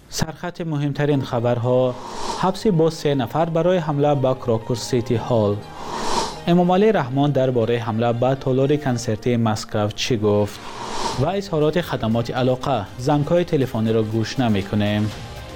سرخط مهمترین خبرها: حبس باز 3 نفر برای حمله به کراکوس سیتی هال. امامعلی رحمان درباره حمله به تالار کنسرتی مسکو چی گفت؟ و اظهارات خدمات علاقه: زنگ‌های تلفنی را گوش نمی‌کنیم.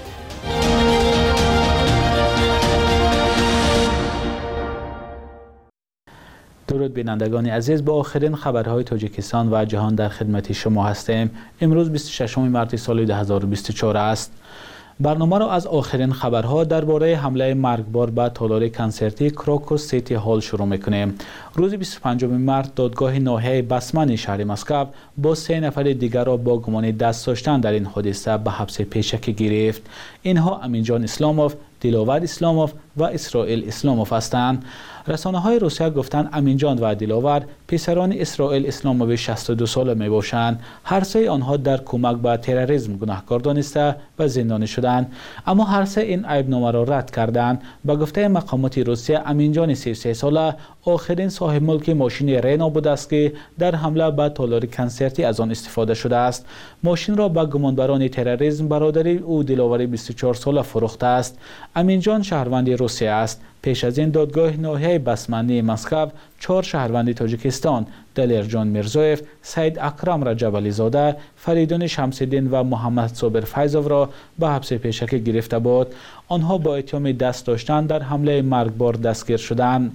درود بینندگان عزیز، با آخرین خبرهای تاجیکستان و جهان در خدمت شما هستیم. امروز 26 مارس سال 2024 است. برنامه را از آخرین خبرها درباره حمله مرگبار به تالار کنسرتی کراکوس سیتی هال شروع می‌کنیم. روز 25 مارس دادگاه ناحیه بسمن شهر مسکو با 3 نفر دیگر را با گمان دست داشتن در این حادثه به حبس پیشکی گرفت. اینها امینجان اسلاموف، دلاور اسلاموف و اسرائیل اسلاموف هستند. رسانه‌های روسیه گفتند امینجان و دلاور پسران اسرائیل اسلاموف 62 ساله میباشند. هر سه آنها در کمک به تروریسم گناهکار دانسته و زندانی شدند، اما هر سه این عیبنامه را رد کردند. به گفته مقامات روسیه، امینجان 33 ساله آخرین صاحب ملک ماشین رنو بوده است که در حمله به تالار کنسرتی از آن استفاده شده است. ماشین را به گمانبران تروریسم برادری او دلاور 24 ساله فروخته است. امینجان شهروند روسیه است. پیش از این دادگاه ناحیه بسمنی مسکو 4 شهروند تاجیکستان، دلیرجان میرزویف، سید اکرم رجبالی زاده، فریدون شمس‌الدین و محمد صابر فیضوف را به حبس پیشکی گرفته بود. آنها با اتهام دست داشتن در حمله مرگبار دستگیر شدند.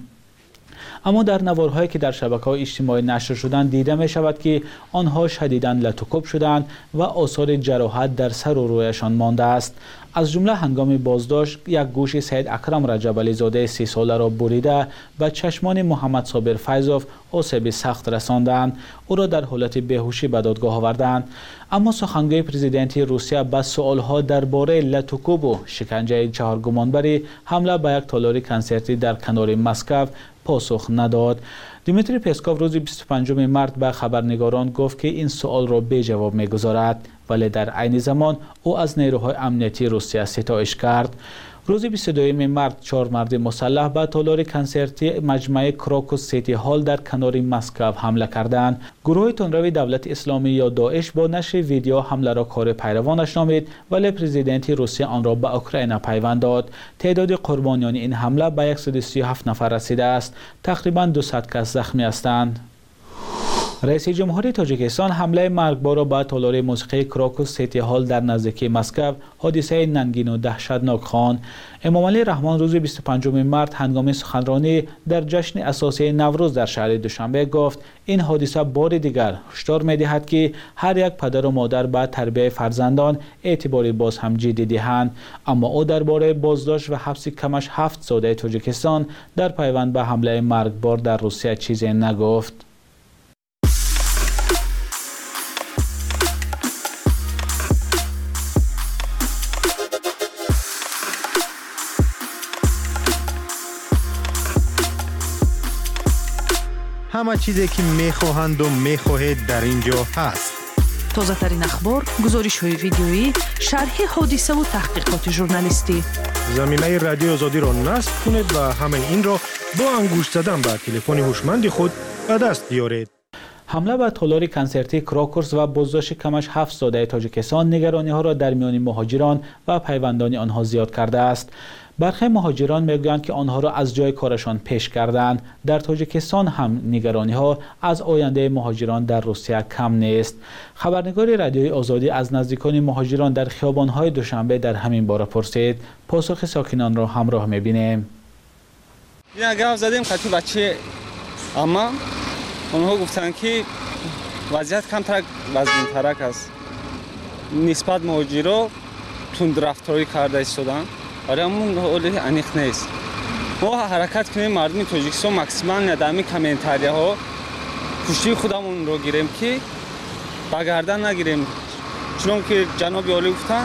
اما در نوارهایی که در شبکه‌های اجتماعی نشر شدند دیده می شود که آنها شدیداً لطوکوب شدند و آثار جراحت در سر و رویشان مانده است. از جمله هنگام بازداشت یک گوش سید اکرم رجبالی زاده 30 ساله را بریده به چشمان محمد صابر فیضوف آسیب سخت رساندند. او را در حالت بیهوشی به دادگاه آوردند. اما سخنگوی پرزیدنتی روسیه به سوالها درباره لطوکوب و شکنجه 4 گمانبری حمله به یک تالار کنسرتی در کنار مسکو پاسخ نداد. دیمیتری پسکوف روز 25 مارس به خبرنگاران گفت که این سوال را بی جواب می‌گذارد، ولی در عین زمان او از نیروهای امنیتی روسیه ستایش کرد. روز 22 مارس 4 مرد مسلح به تالار کنسرتی مجمع کراکوس سیتی هال در کنار مسکو حمله کردند. گروه تندروی دولت اسلامی یا داعش با نشر ویدیو حمله را کار پیروانش نامید، ولی پرزیدنت روسیه آن را به اوکراین پیوند داد. تعداد قربانیان این حمله به 137 نفر رسیده است. تقریباً 200 کس زخمی هستند. رئیس جمهوری تاجیکستان حمله مرگبار را به تالار موسیقی کراکوس سیتی هال در نزدیکی مسکو حادثه ننگین و دهشتناک خواند. امامعلی رحمان روز 25 مارس هنگام سخنرانی در جشن اساسی نوروز در شهر دوشنبه گفت این حادثه بار دیگر هشدار می‌دهد که هر یک پدر و مادر به تربیت فرزندان اعتباری باز هم جدی دهند. اما او درباره بازداشت و حبس کمش 7 ساده تاجیکستان در پیوند به حمله مرگبار در روسیه چیزی نگفت. همه چیزی که میخواهند و میخواهید در اینجا هست. تازه ترین اخبار، گزارش های ویدیویی، شرح حادثه و تحقیقات ژورنالیستی. زمینه رادیو آزادی را نصب کنید و همه این را با انگشت زدن به تلفن هوشمند خود به دست بیارید. حمله به تالار کنسرتی کراکوس و بازداشت کمش 7 ساده تاجیکستان نگرانی ها را در میان مهاجران و پیوندان آنها زیاد کرده است. برخی مهاجران میگویند که آنها را از جای کارشان پیش کردند. در تاجیکستان هم نگرانی ها از آینده مهاجران در روسیه کم نیست. خبرنگار رادیوی آزادی از نزدیکان مهاجران در خیابان‌های دوشنبه در همین باره پرسید. پاسخ ساکنان را همراه می‌بینیم. اینا گام زدیم خاطر بچه اما آنها گفتند که وضعیت کمتر وزن‌ترک است. نسبت مهاجرا تندرفتاری کرده شدند. آره اما حالی انیخ نیست. ما حرکت کنیم مردم تاجیکستان مکسیماً ندامی کامنتاریا ها پشتی خودمون رو گیریم که بگردن نگیریم، چون که جناب عالی گفتن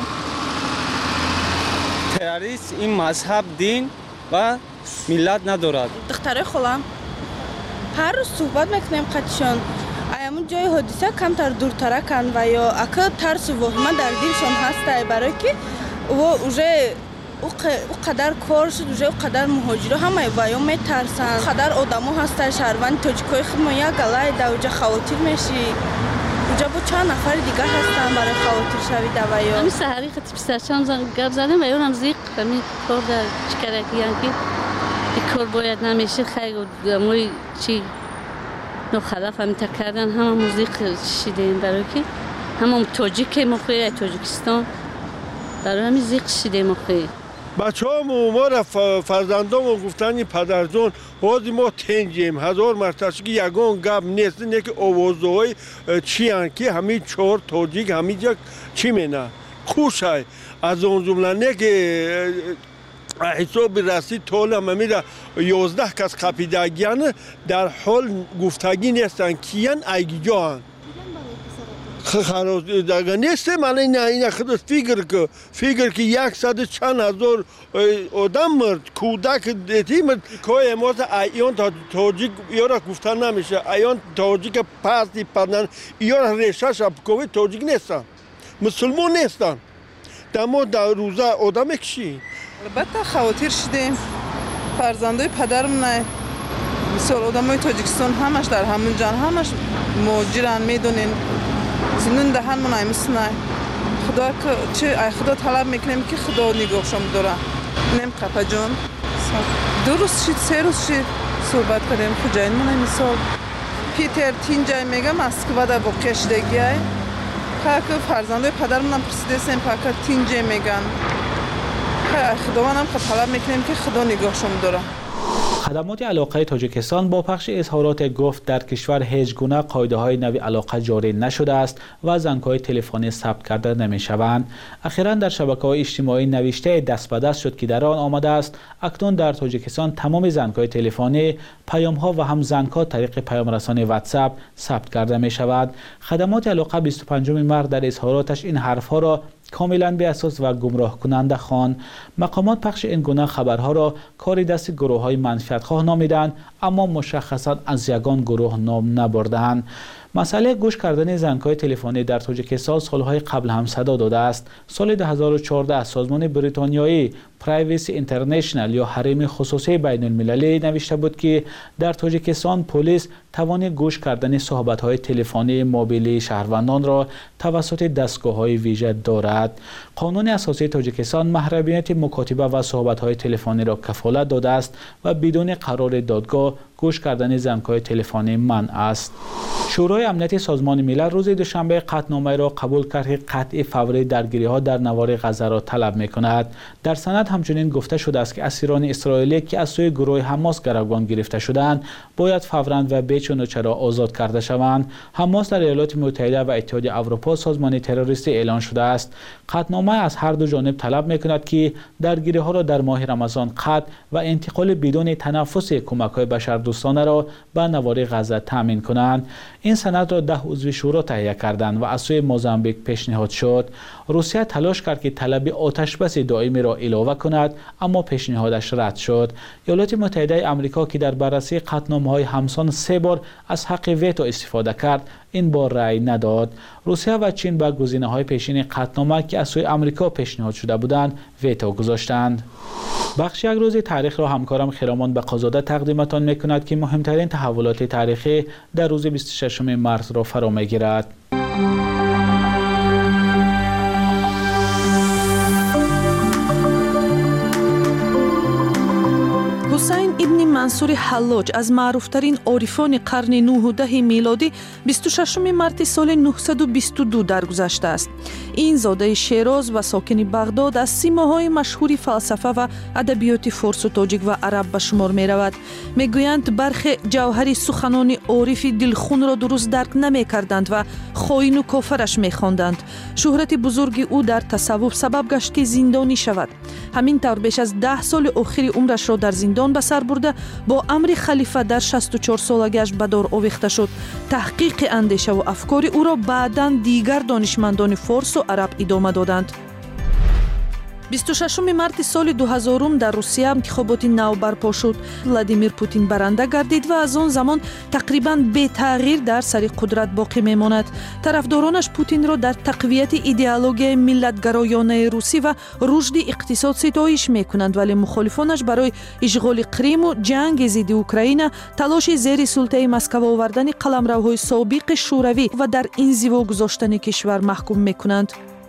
تروریست این مذهب دین و ملت ندارد. دخترای خالم هر روز صحبت میکنیم قدشان ایامون جای حادثه کمتر دورتر کن و یا اکا ترس و وهمه در دلشان هسته برای که و اوجه او قدر کار شد اوجه او قدر مهاجره همه بایا میترسن قدر آدمو هسته شهروند تاجیکای خود ما یک گلای در اوجه خواتیر میشی کجا با چند نفر دیگه هستن برای خواطر شوید و یا همین سحری خط پسرچان گپ زدم و یونم زیق همین کار در چکرکی یعنی این کار باید نمیشه خیلی موی چی نخلاف همین تکردن همه موزیق شیدیم برای که همه تاجیک مخوی تاجیکستان برای همین زیق شیدیم مخوی بچه ها ما را فرزندان گفتن پدرجان حاضی ما تنجیم 1000 مرتبه که یگان گپ نیست نه که آوازهای چی هن که همین 4 تاجیک همین جا چی مینه خوش های از اون جمله نه که حساب رسید طول هم میره 11 کس قپیدگیان در حال گفتگی نیستن کیان ایگی جا هن خراز دیگه نیست من این خود فکر که 100 چند هزار آدم مرد کودک دیتی مرد که امروز ایان تاجیک یارا گفتن نمیشه ایان تاجیک پستی پدن یارا ریشه شب کوی تاجیک نیستن مسلمان نیستن دما در روزه آدم کشی البته خواطر شدیم فرزندای پدرم نه مثال آدمای تاجیکستان همش در همون جان همش مهاجرن میدونین زنون دهن من ایمسنای خدا چه خدا طلب میکنیم که خدا نگاهشم داره نم قپا جان 2 روز شد 3 روز شد صحبت کردیم خجاین من مثال پیتر تینجای میگم مسکو در واقع شدگی های که فرزندای پدرم هم پرسیده سیم پاکر تینجای میگن خدا منم طلب میکنیم که خدا نگاهشم داره خدمات علاقه تاجیکستان با پخش اظهارات گفت در کشور هیچ گونه قاعده‌های نوی علاقه جاری نشده است و زنگ‌های تلفنی ثبت کرده نمی‌شوند. اخیراً در شبکه‌های اجتماعی نوشته دست به دست شد که در آن آمده است اکنون در تاجیکستان تمام زنگ‌های تلفنی، پیام‌ها و هم زنگ‌ها طریق پیام‌رسانی واتساپ ثبت کرده می‌شود. خدمات علاقه 25 مارس در اظهاراتش این حرف‌ها را کاملا بی اساس و گمراه کننده خواند. مقامات پخش این گونه خبرها را کار دست گروه‌های منفعت‌خواه نامیدند اما مشخصا از یگان گروه نام نبردند. مسئله گوش کردن زنگ‌های تلفنی در تاجیکستان سالهای قبل هم صدا داده است. سال 2014 از سازمان بریتانیایی پرایوسی اینترنشنال یا حریم خصوصی بین المللی نوشته بود که در تاجیکستان پلیس توان گوش کردن صحبت‌های تلفنی موبیلی شهروندان را توسط دستگاه‌های ویژه دارد. قانون اساسی تاجیکستان محرمیت مکاتبه و صحبت‌های تلفنی را کفالت داده است و بدون قرار دادگاه گوش کردن زنگ‌های تلفنی منع است. شورای امنیت سازمان ملل روز دوشنبه قطعنامه را قبول کرد که قطع فوری درگیری‌ها در نوار غزه را طلب می‌کند. در سند همچنین گفته شده است که اسیران اسرائیلی که از سوی گروه حماس گروگان گرفته شدند باید فوراً و بی‌چون و چرا آزاد کرده شوند. حماس در ایالات متحده و اتحادیه اروپا سازمان تروریستی اعلان شده است. قطعنامه از هر دو جانب طلب می‌کند که درگیری‌ها را در ماه رمضان قطع و انتقال بدون تنفس کمک‌های بشردوستانه را به نوار غزه تامین کنند. این سند را 10 عضو شورا تهیه کردند و از سوی موزامبیک پیشنهاد شد. روسیه تلاش کرد که طلب آتشبس دائمی را علاوه کند اما پیشنهادش رد شد. ایالات متحده آمریکا که در بررسی قطعنامه‌های همسان 3 بار از حق ویتو استفاده کرد این بار رأی نداد. روسیه و چین با گزینه‌های پیشین قطعنامه که از سوی آمریکا پیشنهاد شده بودند ویتو گذاشتند. بخش یک روز تاریخ را همکارم خرامان بقازاده تقدیمتان می‌کند که مهمترین تحولات تاریخی در روز 26 مارس را فرا می‌گیرد. حسین ابن منصور حلاج از معروفترین عارفان قرن 9 و 10 میلادی 26 مارس سال 922 درگذشته است. این زاده شیراز و ساکن بغداد از سیماهای مشهور فلسفه و ادبیات فارس و تاجیک و عرب به شمار می رود. می گویند برخی جوهر سخنان عارف دلخون را درست درک نمی کردند و خائن و کافرش می خواندند. شهرت بزرگ او در تصوف سبب گشت که زندانی شود. همین طور بیش از 10 سال آخر عمرش را در زندان به سر برده با امر خلیفه در 64 سالگیش به دار آویخته شد. تحقیق اندیشه و افکار او را بعداً دیگر دانشمندان فارس و عرب ادامه دادند. 26 марти соли 2000 дар Русия интихоботи нав барпо шуд. Владимир Путин баранда гардид ва аз он замон тақрибан бетағйир дар сари қудрат боқӣ мемонад. Тарафдоронаш Путинро дар тақвияти идеологияи миллатгароёнаи русӣ ва рушди иқтисод ситоиш мекунанд, вале мухолифонаш барои ишғоли Қриму ҷанги зидди Украина талоши зери султаи Москва овардани қаламравҳои собиқи шӯравӣ ва дар инзиво гузоштани кишвар маҳкум мекунанд.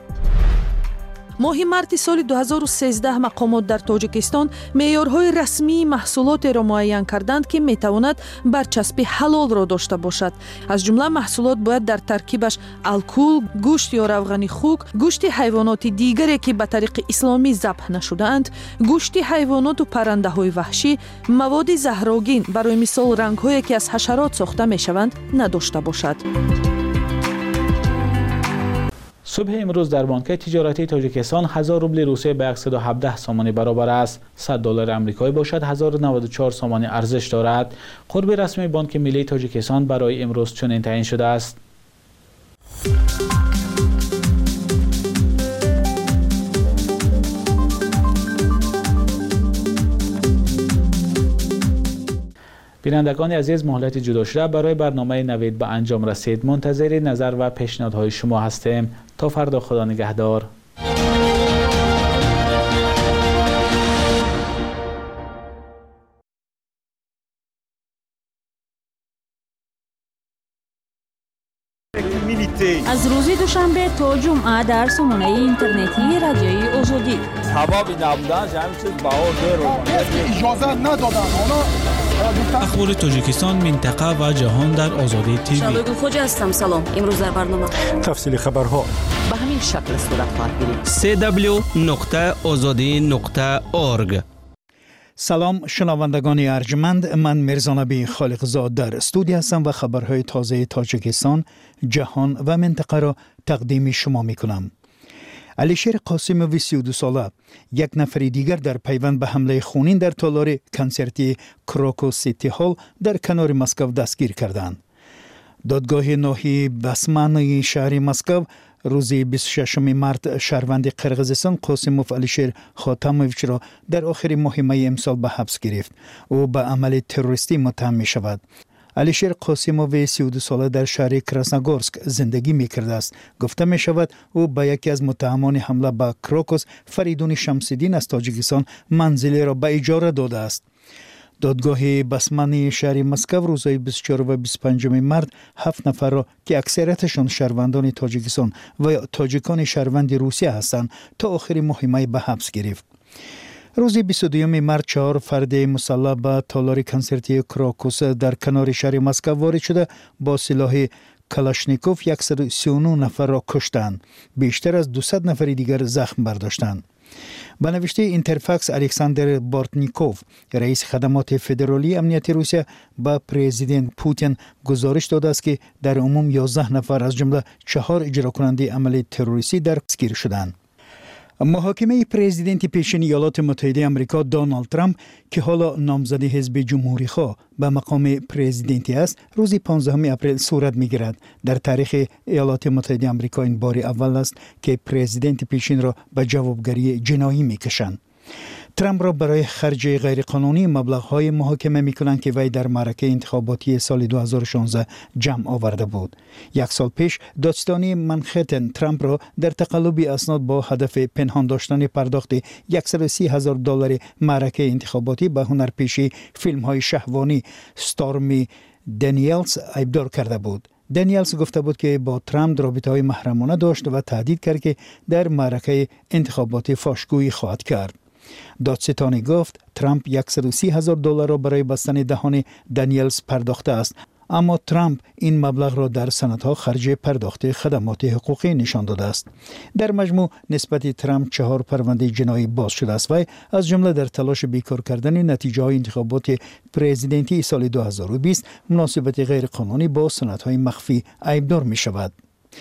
моҳи марти соли 2013 мақомот дар Тоҷикистон меъёрҳои расмии маҳсулотеро муайян карданд, ки метавонад барчаспи ҳалолро дошта бошад. аз ҷумла маҳсулот бояд дар таркибаш алкул, гӯшт ё равғани хук, гӯшти ҳайвоноти дигаре ки ба тариқи исломӣ забҳ нашудаанд, гӯшти ҳайвоноту паррандаҳои ваҳшӣ, маводи заҳрогин, барои мисол рангҳое ки аз ҳашарот сохта мешаванд, надошта бошад. صبح امروز در بانک تجارتی تاجیکستان 1000 روبل روسیه به 117 سامانی برابر است. 100 دلار آمریکایی باشد 1094 سامانی ارزش دارد. قرب رسمی بانک ملی تاجیکستان برای امروز چنین تعیین شده است. بینندگان عزیز، مهلت جدا شده برای برنامه نوید به انجام رسید. منتظر نظر و پیشنهادهای شما هستیم. تا فردا، خدا نگهدار. از روز دوشنبه تا جمعه در سامانه اینترنتی رادیوی آزادی. سبب نبودن همین چیز اجازه ندادن. اخبار تاجیکستان، منطقه و جهان در آزادی تیوی. شالوی خوجا هستم. سلام. امروز در برنامه تفصیل خبرها به همین شکل صورت خواهد گرفت. www.azadi.org. سلام شنوندگان ارجمند، من میرزانبی خالقزاد در استودیو هستم و خبرهای تازه تاجیکستان، جهان و منطقه را تقدیم شما میکنم. علیشیر قاسموی 32 ساله، یک نفر دیگر در پیوند به حمله خونین در تالار کنسرتی کراکو سیتی هال در کنار مسکو دستگیر کردند. دادگاه ناحیه بسمانی شهر مسکو روز 26 مارت شهروند قرقیزستان قاسموف علیشیر خاتمویچ را در آخر ماه می امسال به حبس گرفت. او به عمل تروریستی متهم می شود. علیشیر قاسموف 32 ساله در شهر کراسنوگورسک زندگی می کرده است. گفته می شود او به یکی از متهمان حمله به کراکوس، فریدون شمس‌الدین از تاجیکستان، منزلی را به اجاره داده است. دادگاه بسمانی شهر مسکو روزهای 24 و 25 مارت 7 نفر را که اکثریتشان شهروندان تاجیکستان و تاجیکان شهروند روسیه هستند تا آخر ماه می به حبس گرفت. روز 22 مارت 4 فرد مسلح به تالار کنسرتی کراکوس در کنار شهر مسکو وارد شده با سلاح کلاشنیکوف 139 نفر را کشتند. بیشتر از 200 نفر دیگر زخم برداشتند. به نوشته اینترفاکس، الکساندر بارتنیکوف، رئیس خدمات فدرالی امنیت روسیه، با پرزیدنت پوتین گزارش داده است که در عموم 11 نفر از جمله 4 اجرا کننده عمل تروریستی دستگیر شدند. محاکمه پرزیدنت پیشین ایالات متحده آمریکا دونالد ترامپ که حالا نامزد حزب جمهوری خواه به مقام پرزیدنتی است، روز 15 اپریل صورت می‌گیرد. در تاریخ ایالات متحده آمریکا این بار اول است که پرزیدنت پیشین را به جوابگری جنایی می‌کشند. ترامپ را برای خرج غیرقانونی مبلغ‌های محاکمه می‌کنند که وی در معرکه انتخاباتی سال 2016 جمع آورده بود. یک سال پیش دادستانی منهتن ترامپ را در تقلب اسناد با هدف پنهان داشتن پرداخت $130,000 معرکه انتخاباتی به هنرپیشه فیلم‌های شهوانی ستورمی دنیلز ایبدار کرده بود. دنیلز گفته بود که با ترامپ رابطه‌های محرمانه داشت و تهدید کرد که در معرکه انتخاباتی فحش‌گویی خواهد کرد. دادستانی گفت ترامپ $130,000 را برای بستن دهان دنیلز پرداخته است، اما ترامپ این مبلغ را در سندها خرج پرداخت خدمات حقوقی نشان داده است. در مجموع نسبت ترامپ 4 پرونده جنایی باز شده است و از جمله در تلاش بیکار کردن نتیجه های انتخابات پرزیدنتی سال 2020 مناسبت غیر قانونی با سندهای مخفی ایبدار می شود.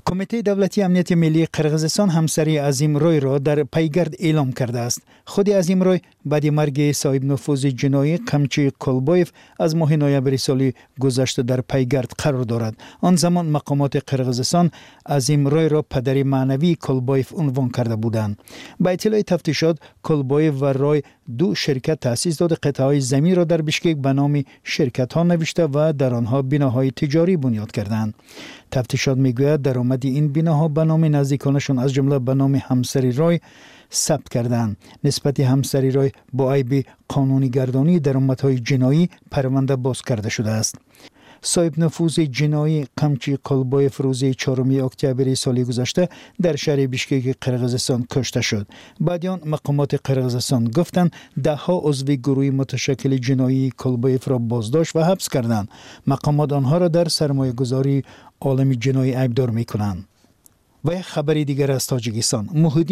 کمیته دولتی امنیت ملی قرقیزستان همسری عظیم روی را در پیگرد اعلام کرده است. خود عظیم روی بعد مرگ صاحب نفوذ جنایی قمچی کلبایف از ماه نوامبر سال گذشته در پیگرد قرار دارد. آن زمان مقامات قرقیزستان عظیم روی را پدر معنوی کلبایف عنوان کرده بودند. با اطلاع تفتیشات کلبایف و روی دو شرکت تأسیس داده قطعه‌های زمین را در بشکک به نام شرکت ها نوشته و در آنها بناهای تجاری بنیاد کردند. تفتیشات میگوید درآمد این بناها به نام نزدیکانشان از جمله به نام همسری روی ثبت کردند. نسبت همسری روی با عیب قانونی گردانی درآمدهای جنایی پرونده باز کرده شده است. صاحب نفوذ جنایی قمچی کلبایف روز 4 اکتبر سال گذشته در شهر بشکک قرقیزستان کشته شد. بعد آن مقامات قرقیزستان گفتند دهها عضو گروه متشکل جنایی کلبایف را بازداشت و حبس کردند. مقامات آنها را در سرمایه‌گذاری عالم جنایی عیبدار می‌کنند. و یک خبر دیگر از تاجیکستان.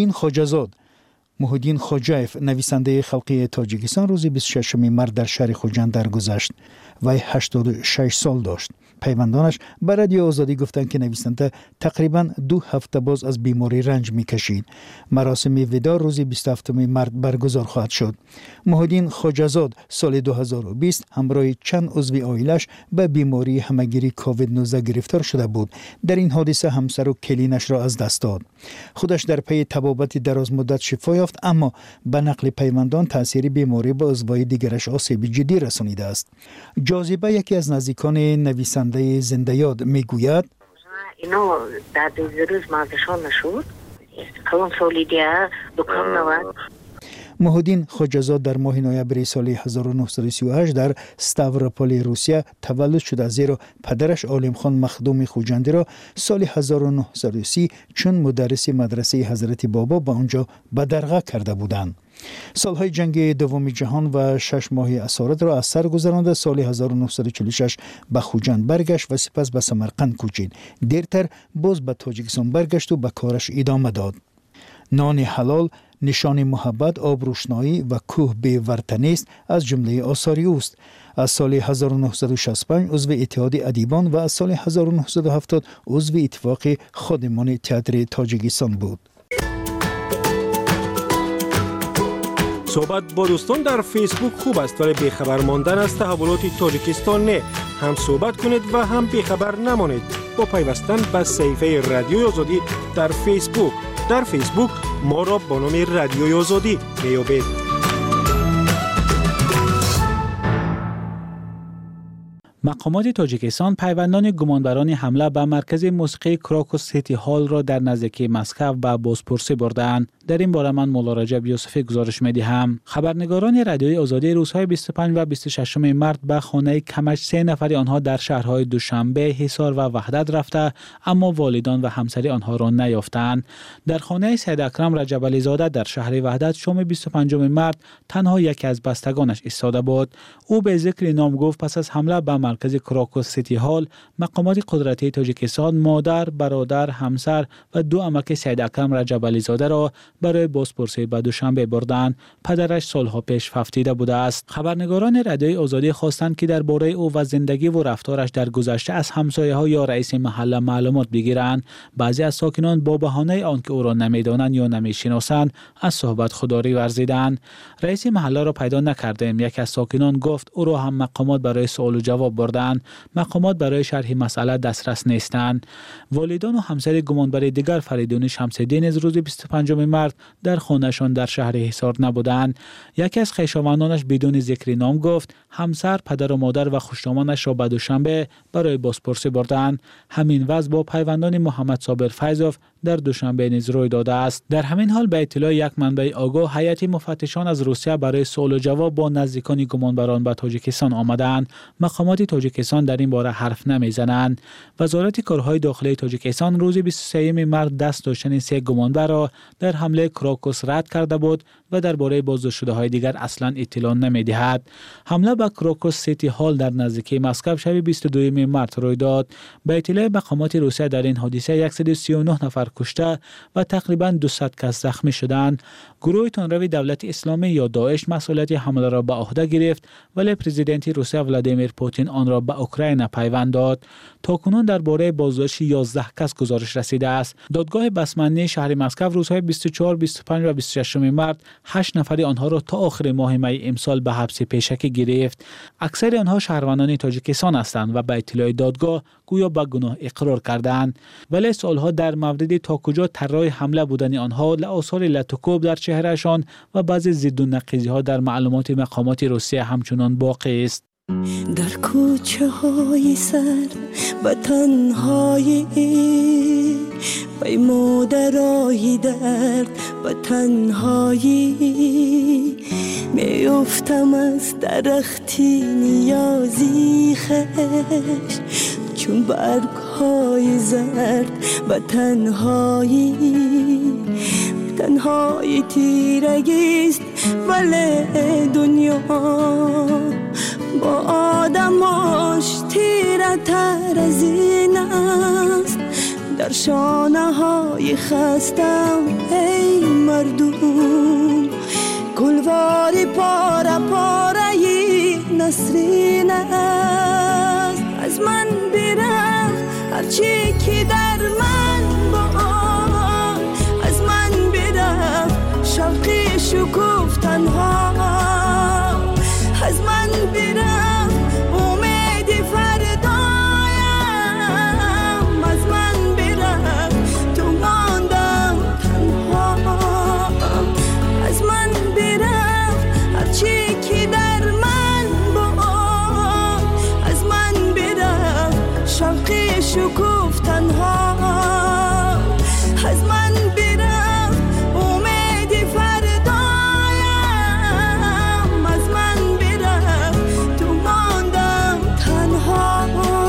محودین خوجایف نویسنده خلقی تاجیکستان روز 26 مارس در شهر خوجند درگذشت. وی 86 سال داشت. پیوندانش به رادیو آزادی گفتند که نویسنده تقریباً 2 هفته باز از بیماری رنج می‌کشید. مراسم وداع روز 27 مارس برگزار خواهد شد. محودین خوجازاد سال 2020 همراه چند عضو عائله‌اش به بیماری همگیری کووید 19 گرفتار شده بود. در این حادثه همسر و کلینش را از دست داد. خودش در پی طبابت دراز مدت شفا یافت، اما به نقل پیوندان تاثیر بیماری به عضوهای دیگرش آسیب جدی رسانیده است. جاذبه یکی از نزدیکان نویسنده زنده یاد میگوید اینو در 2 روز مازشان نشد. کلون سالی دیگه دکان نواد. محودین خوجازاد در ماه نوامبر سال 1938 در ستاوروپول روسیه تولد شده، زیرا پدرش عالمخان مخدوم خوجندی را سال 1930 چون مدرس مدرسه حضرت بابا به آنجا بدرقه کرده بودند. سالهای جنگ دوم جهان و 6 ماه اسارت را از سر گذراند. سال 1946 به خوجند برگشت و سپس به سمرقند کوچید. دیرتر باز به تاجیکستان برگشت و به کارش ادامه داد. نان حلال نشان محبت، آبروشنایی و کوه به وطنی است از جمله آثار اوست. از سال 1965 عضو اتحاد ادیبان و از سال 1970 عضو اتفاق خادمان تئاتر تاجیکستان بود. صحبت با دوستان در فیسبوک خوب است، ولی بیخبر ماندن از تحولات تاجیکستان نه. هم صحبت کنید و هم بیخبر نمانید با پیوستن به صفحه رادیوی آزادی در فیسبوک. در فیسبوک ما را با نام رادیوی آزادی میابید. مقامات تاجیکستان پیوندان گمانبران حمله به مرکز موسیقی کراکوس سیتی هال را در نزدیکی مسکو به بازپرسی بردند. در این باره من مولا رجب یوسفی گزارش می‌دهم. خبرنگاران رادیوی آزادی روزهای 25 و 26 مارس به خانه کمش 3 نفر آنها در شهرهای دوشنبه، حصار و وحدت رفته، اما والدان و همسری آنها را نیافتند. در خانه سید اکرم رجب علی زاده در شهر وحدت شام 25 مارس تنها یکی از بستگانش ایستاده بود. او به ذکر نام گفت پس از حمله به مرکز کراکوس سیتی هال مقامات قدرتی تاجیکستان مادر، برادر، همسر و 2 عمک سید اکرم رجب علی زاده را برای بازپرسی به دوشنبه بردند. پدرش سالها پیش فوتیده بوده است. خبرنگاران رادیوی آزادی خواستند که درباره او و زندگی و رفتارش در گذشته از همسایه‌ها یا رئیس محله معلومات بگیرند. بعضی از ساکنان با بهانه آنکه او را نمی‌دانند یا نمی‌شناسند از صحبت خودداری ورزیدند. رئیس محله را پیدا نکردیم. یکی از ساکنان گفت او را هم مقامات برای سوال و جواب بردند. مقامات برای شرح مسئله دسترس نیستند. والدان و همسر گمانبر دیگر فریدون شمس‌الدین از روز 25 مارس در خانه‌شان در شهر حصار نبودند. یکی از خویشاوندانش بدون ذکر نام گفت همسر، پدر و مادر و خوشنامانش را به دوشنبه برای بازپرسی بردند. همین وضع با پیوندان محمد صابر فیضوف در دوشنبه نیز روی داده است. در همین حال به اطلاع یک منبع آگاه هیئت مفتشان از روسیه برای سوال و جواب با نزدیکان گمانبران به تاجیکستان آمدند. مقامات تاجیکستان در این باره حرف نمیزنند. وزارت کارهای داخلی تاجیکستان روز 23 مارس دست داشتن 3 گمانبر را در حمله کراکوس رد کرده بود و درباره بازداشت شده های دیگر اصلا اطلاع نمیدهد. حمله به کراکوس سیتی هال در نزدیکی مسکو شب 22 مارس روی داد. به اطلاع مقامات روسیه در این حادثه 139 نفر کشته و تقریباً 200 کس زخمی شدند. گروه تندروی دولت اسلامی یا داعش مسئولیت حمله را به عهده گرفت، ولی پرزیدنت روسیه ولادیمیر پوتین آن را به اوکراین پیوند داد. تاکنون درباره بازداشت 11 کس گزارش رسیده است. دادگاه بسمنی شهر مسکو روزهای 24، 25 و 26 مارس 8 نفر آنها را تا آخر ماه می امسال به حبس پیشکی گرفت. اکثر آنها شهروندان تاجیکستان هستند و به اطلاع دادگاه گویا به گناه اقرار کردند، ولی سوالها در مورد تا کجا طراح حمله بودن آنها، آثار لطوکوب در چهرهشان و بعضی ضد و نقیضی‌ها در معلومات مقامات روسیه همچنان باقی است. در کوچه های سرد و تنهایی پیمودرای درد و تنهایی میافتم از درختی نیازی خش چون برگ های زرد و تنهایی تنهایی تیرگیست ولی دنیا با آدماش تیره تر از این است. در شانه های خستم ای مردم گلواری پاره پاره نسرین است. از من برفت هرچی که در من بود، از من برفت شوقی شکوفتن ها، از من برفت امید فردایم، از من برفت تو ماندم تنها، از من برفت هرچی که در من بود، از من برفت شوقی شکوفتن ها، از من برفت امید فردایم، از من برفت تو ماندم تنها.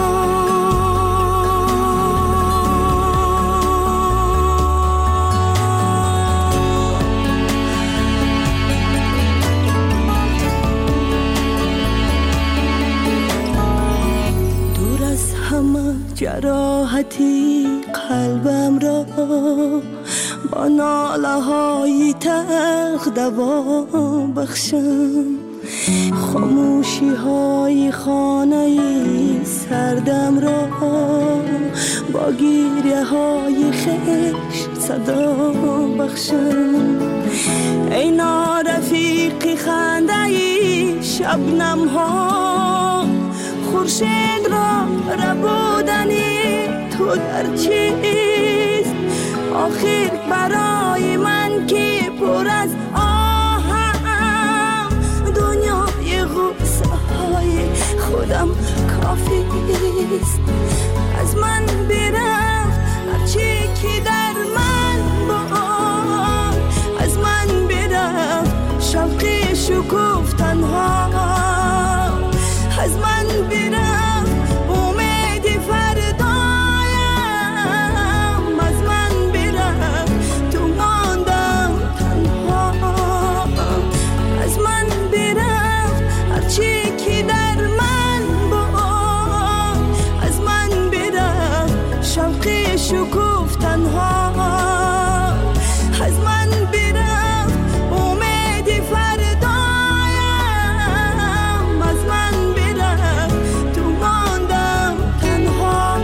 دور از همه جراحتی قلبم را با ناله های تلخ دوا بخشم، خاموشی های خانه سردم را با گیریه های خشت صدا بخشم. ای نارفیقی خنده شبنم ها، خورشید را ربودنی تو در چیست؟ آخر برای من که پر از آهم دنیای غصه های خودم کافی است. از من برفت هرچی که در من بود، از من برفت شوقی شکوفتن ها، از من برفت امید فردایم، از من برفت تو ماندم تنها، از من برفت هرچی که در من بود، از من برفت شوقی شکوفتن ها، از من برفت امید فردایم، از من برفت تو ماندم تنها.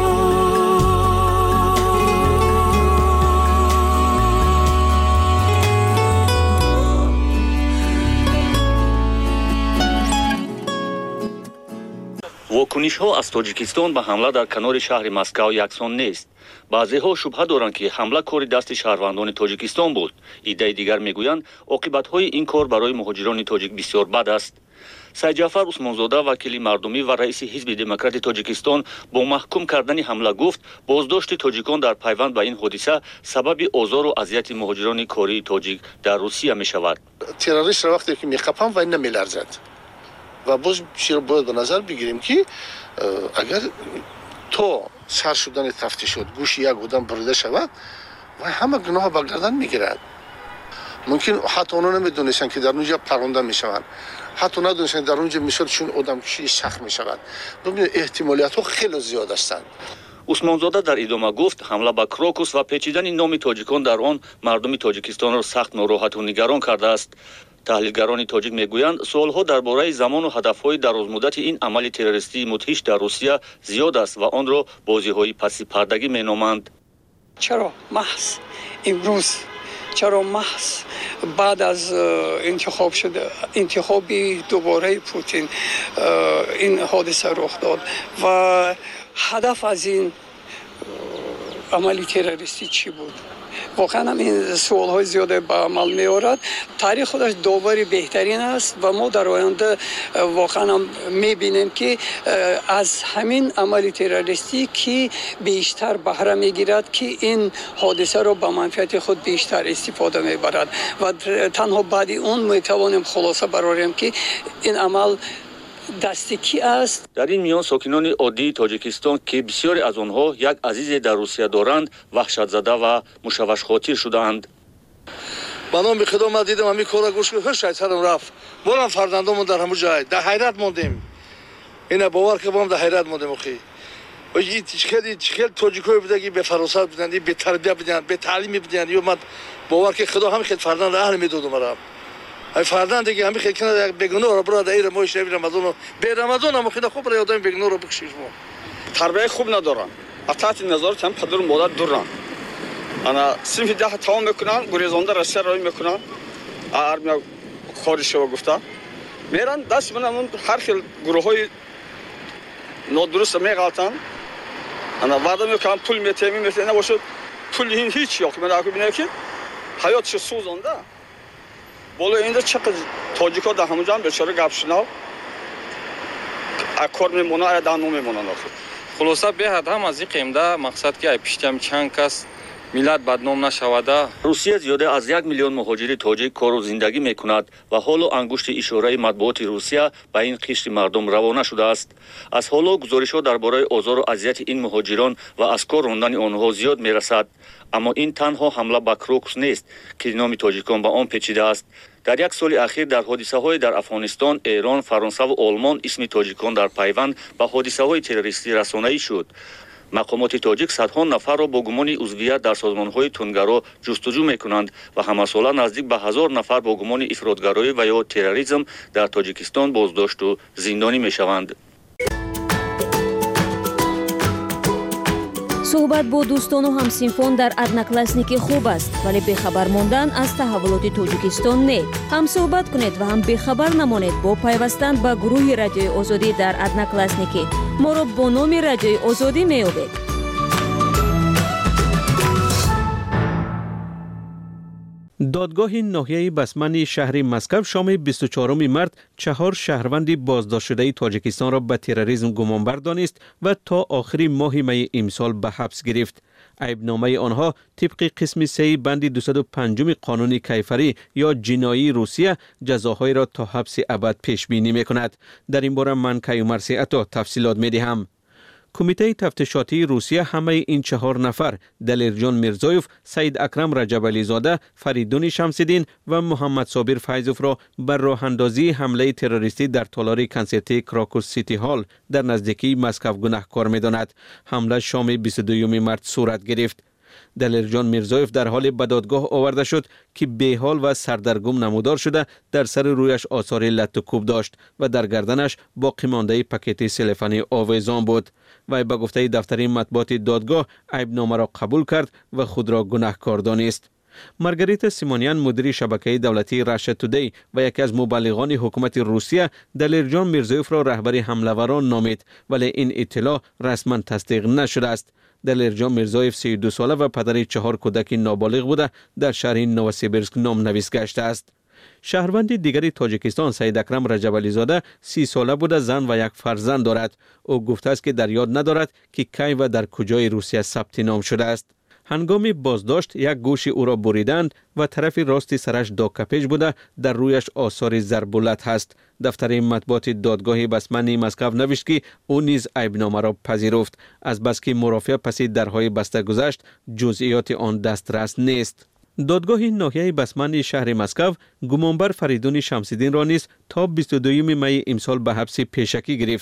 واکنش‌ها از تاجیکستان به حمله در کنار شهر مسکو یکسان نیست. بعضی‌ها شبهه دارند که حمله کار دست شهروندان تاجیکستان بود. ایده دیگر میگویند عاقبت‌های این کار برای مهاجران تاجیک بسیار بد است. سید جعفر عثمانزاده وکیل مردمی و رئیس حزب دموکرات تاجیکستان با محکوم کردن حمله گفت بازداشت تاجیکان در پیوند به این حادثه سبب آزار و اذیت مهاجران کاری تاجیک در روسیه می‌شود. تروریست را وقتی که می‌قپم و نمی‌لرزد و باز چیزی باید به نظر بگیریم که اگر تو سر شدن تفتیش شد گوش یک آدم بریده شود و همه گناه به گردن میگیرد. ممکن حتی اونا نمیدونستن که در اونجا پرونده میشوند، حتی ندونستن در اونجا میشد چون آدم کشی شخص میشود. ببینید احتمالیت ها خیلی زیاد هستند. усмонзода дар идома гуфт, ҳамла ба Крокус ва печидани номи тоҷикон дар он мардуми Тоҷикистонро сахт нороҳату нигарон кардааст. таҳлилгарони тоҷик мегӯянд, суолҳо дар бораи замону ҳадафҳои дарозмуддати ин амали террористии мудҳиш дар Русия зиёд аст ва онро бозиҳои паси пардагӣ меноманд. чаро маҳз имрӯз, чаро маҳз баъд аз интихоби дубораи Путин ин ҳодиса рух дод ва ҳадаф аз ин амали террористӣ чӣ буд? واقعا هم این سوال های زیاده به عمل می آورد. تاریخ خودش داوری بهترین است و ما در آینده واقعا هم می بینیم که از همین عمل تروریستی که بیشتر بهره می گیرد که این حادثه را به منفعت خود بیشتر استفاده می برد و تنها بعد اون می توانیم خلاصه برآوریم که این عمل دستی کی است. در این میان ساکنان عادی تاجیکستان که بسیاری از آنها یک عزیز در روسیه دارند وحشت زده و مشوش خاطر شدند. با نام خدا ما دیدم همین کارا گوش که هر سرم رفت. ما فرزندامون در همون جای در حیرت موندیم. اینا باور که ما در حیرت موندیم اخی. و این چخیل تاجیکای بوده که به فراست بودن، به تربیت بودن، به تعلیم بودن. یا من باور که خدا همین خیلی فرزند اهل میداد مرا. فرزند دیگه همین خیلی کنه بگنور برای دایر ماش نمی رمضان به رمضان هم خیلی خوب رایادم بگنور رو بکشیش ما تربیت خوب ندارن اطاعت نظارت هم پدر مادر دورن انا صنف ده تمام میکنن گریزنده رسیا راه میکنن ارمیا خارج و گفتن میرن دست منم هر خیل گروهای نادرست میغلطن انا وعده میکنم پول میتیمی میتونه نباشه پول این هیچ yok من اگه ببینم که حیاتش سوزونده بالا اینجا چقدر تاجیک‌ها در همون جان بیچاره گپ شنو کار میمونه یا دانو میمونه خلاصه به حد هم از این قیمده مقصد که پیشتم چند کس ملت بدنام نشوده. روسیه زیاده از 1 میلیون مهاجر تاجیک کار و زندگی میکند و حالا انگشت اشاره مطبوعات روسیه به این قشر مردم روانه شده است. از حالا گزارش‌ها درباره آزار و اذیت این مهاجران و از کار راندن آنها زیاد میرسد. اما این تنها حمله به کروکس نیست که نام تاجیکان به آن پیچیده است. در یک سال اخیر در حادثه‌های در افغانستان، ایران، فرانسه و آلمان اسم تاجیکان در پیوند به حادثه‌های تروریستی رسانه‌ای شد. مقامات تاجیک صدها نفر را با گمان عضویت در سازمان‌های تندگرا جستجو می‌کنند و همساله نزدیک به 1000 نفر با گمان افراطگرایی و یا تروریسم در تاجیکستان بازداشت و زندانی می‌شوند. صحبت با دوستان و همسنفان در ادناکلاسنیکی خوب است ولی بخبر ماندن از تحولات تاجیکستان نه. هم صحبت کنید و هم بخبر نمانید با پیوستن به گروه رادیوی آزادی در ادناکلاسنیکی. ما را با نام رادیوی آزادی می‌یابید. دادگاه ناحیه بسمن شهر مسکو شام 24 مارت 4 شهروند بازداشت شده تاجیکستان را به تروریسم گمانبر دانست و تا آخر ماه می امسال به حبس گرفت. عیبنامه آنها طبق قسم 3 بند 205 قانون کیفری یا جنایی روسیه جزاهای را تا حبس ابد پیش بینی می‌کند. در این باره من کیومرث عطا تفصیلات می‌دهم. کمیته تفتیشاتی روسیه همه این 4 نفر دلیرجان میرزایوف، سید اکرم رجبالی زاده، فریدون شمس‌الدین و محمد صابر فیضوف را بر راه اندازی حمله تروریستی در تالار کنسرتی کراکوس سیتی هال در نزدیکی مسکو گناهکار می‌داند. حمله شام 22 مارت صورت گرفت. دلیرجان میرزایوف در حال به دادگاه آورده شد که بی‌حال و سردرگم نمودار شده در سر رویش آثار لط و کوب داشت و در گردنش باقی مانده پاکت سلفانی آویزان بود. وی به گفته دفتر مطبوعات دادگاه عیبنامه را قبول کرد و خود را گناهکار دانست. مارگریتا سیمونیان مدیر شبکه دولتی راشا تودی و یکی از مبلغان حکومت روسیه دلیرجان میرزایوف را رهبر حمله‌وران نامید ولی این اطلاع رسما تصدیق نشده است. دلیرجان میرزایوف 32 ساله و پدر 4 کودک نابالغ بوده در شهر نوسیبیرسک نام‌نویس گشته است. شهروند دیگری تاجیکستان سید اکرم رجبالی زاده 30 ساله بوده، زن و یک فرزند دارد. او گفته است که در یاد ندارد که کی و در کجای روسیه ثبت نام شده است. هنگام بازداشت یک گوش او را بریدند و طرف راست سرش داغ‌کپیج بوده، در رویش آثار ضرب و لط هست. دفتر مطبوعات دادگاه بسمن مسکو نوشت که او نیز عیبنامه را پذیرفت، از بس که مرافع پس درهای بسته گذشت جزئیات آن دسترس نیست. دادگاه ناحیه بسمن شهر مسکو گمانبر فریدون شمس‌الدین را نیز تا 22 می امسال به حبس پیشکی گرفت.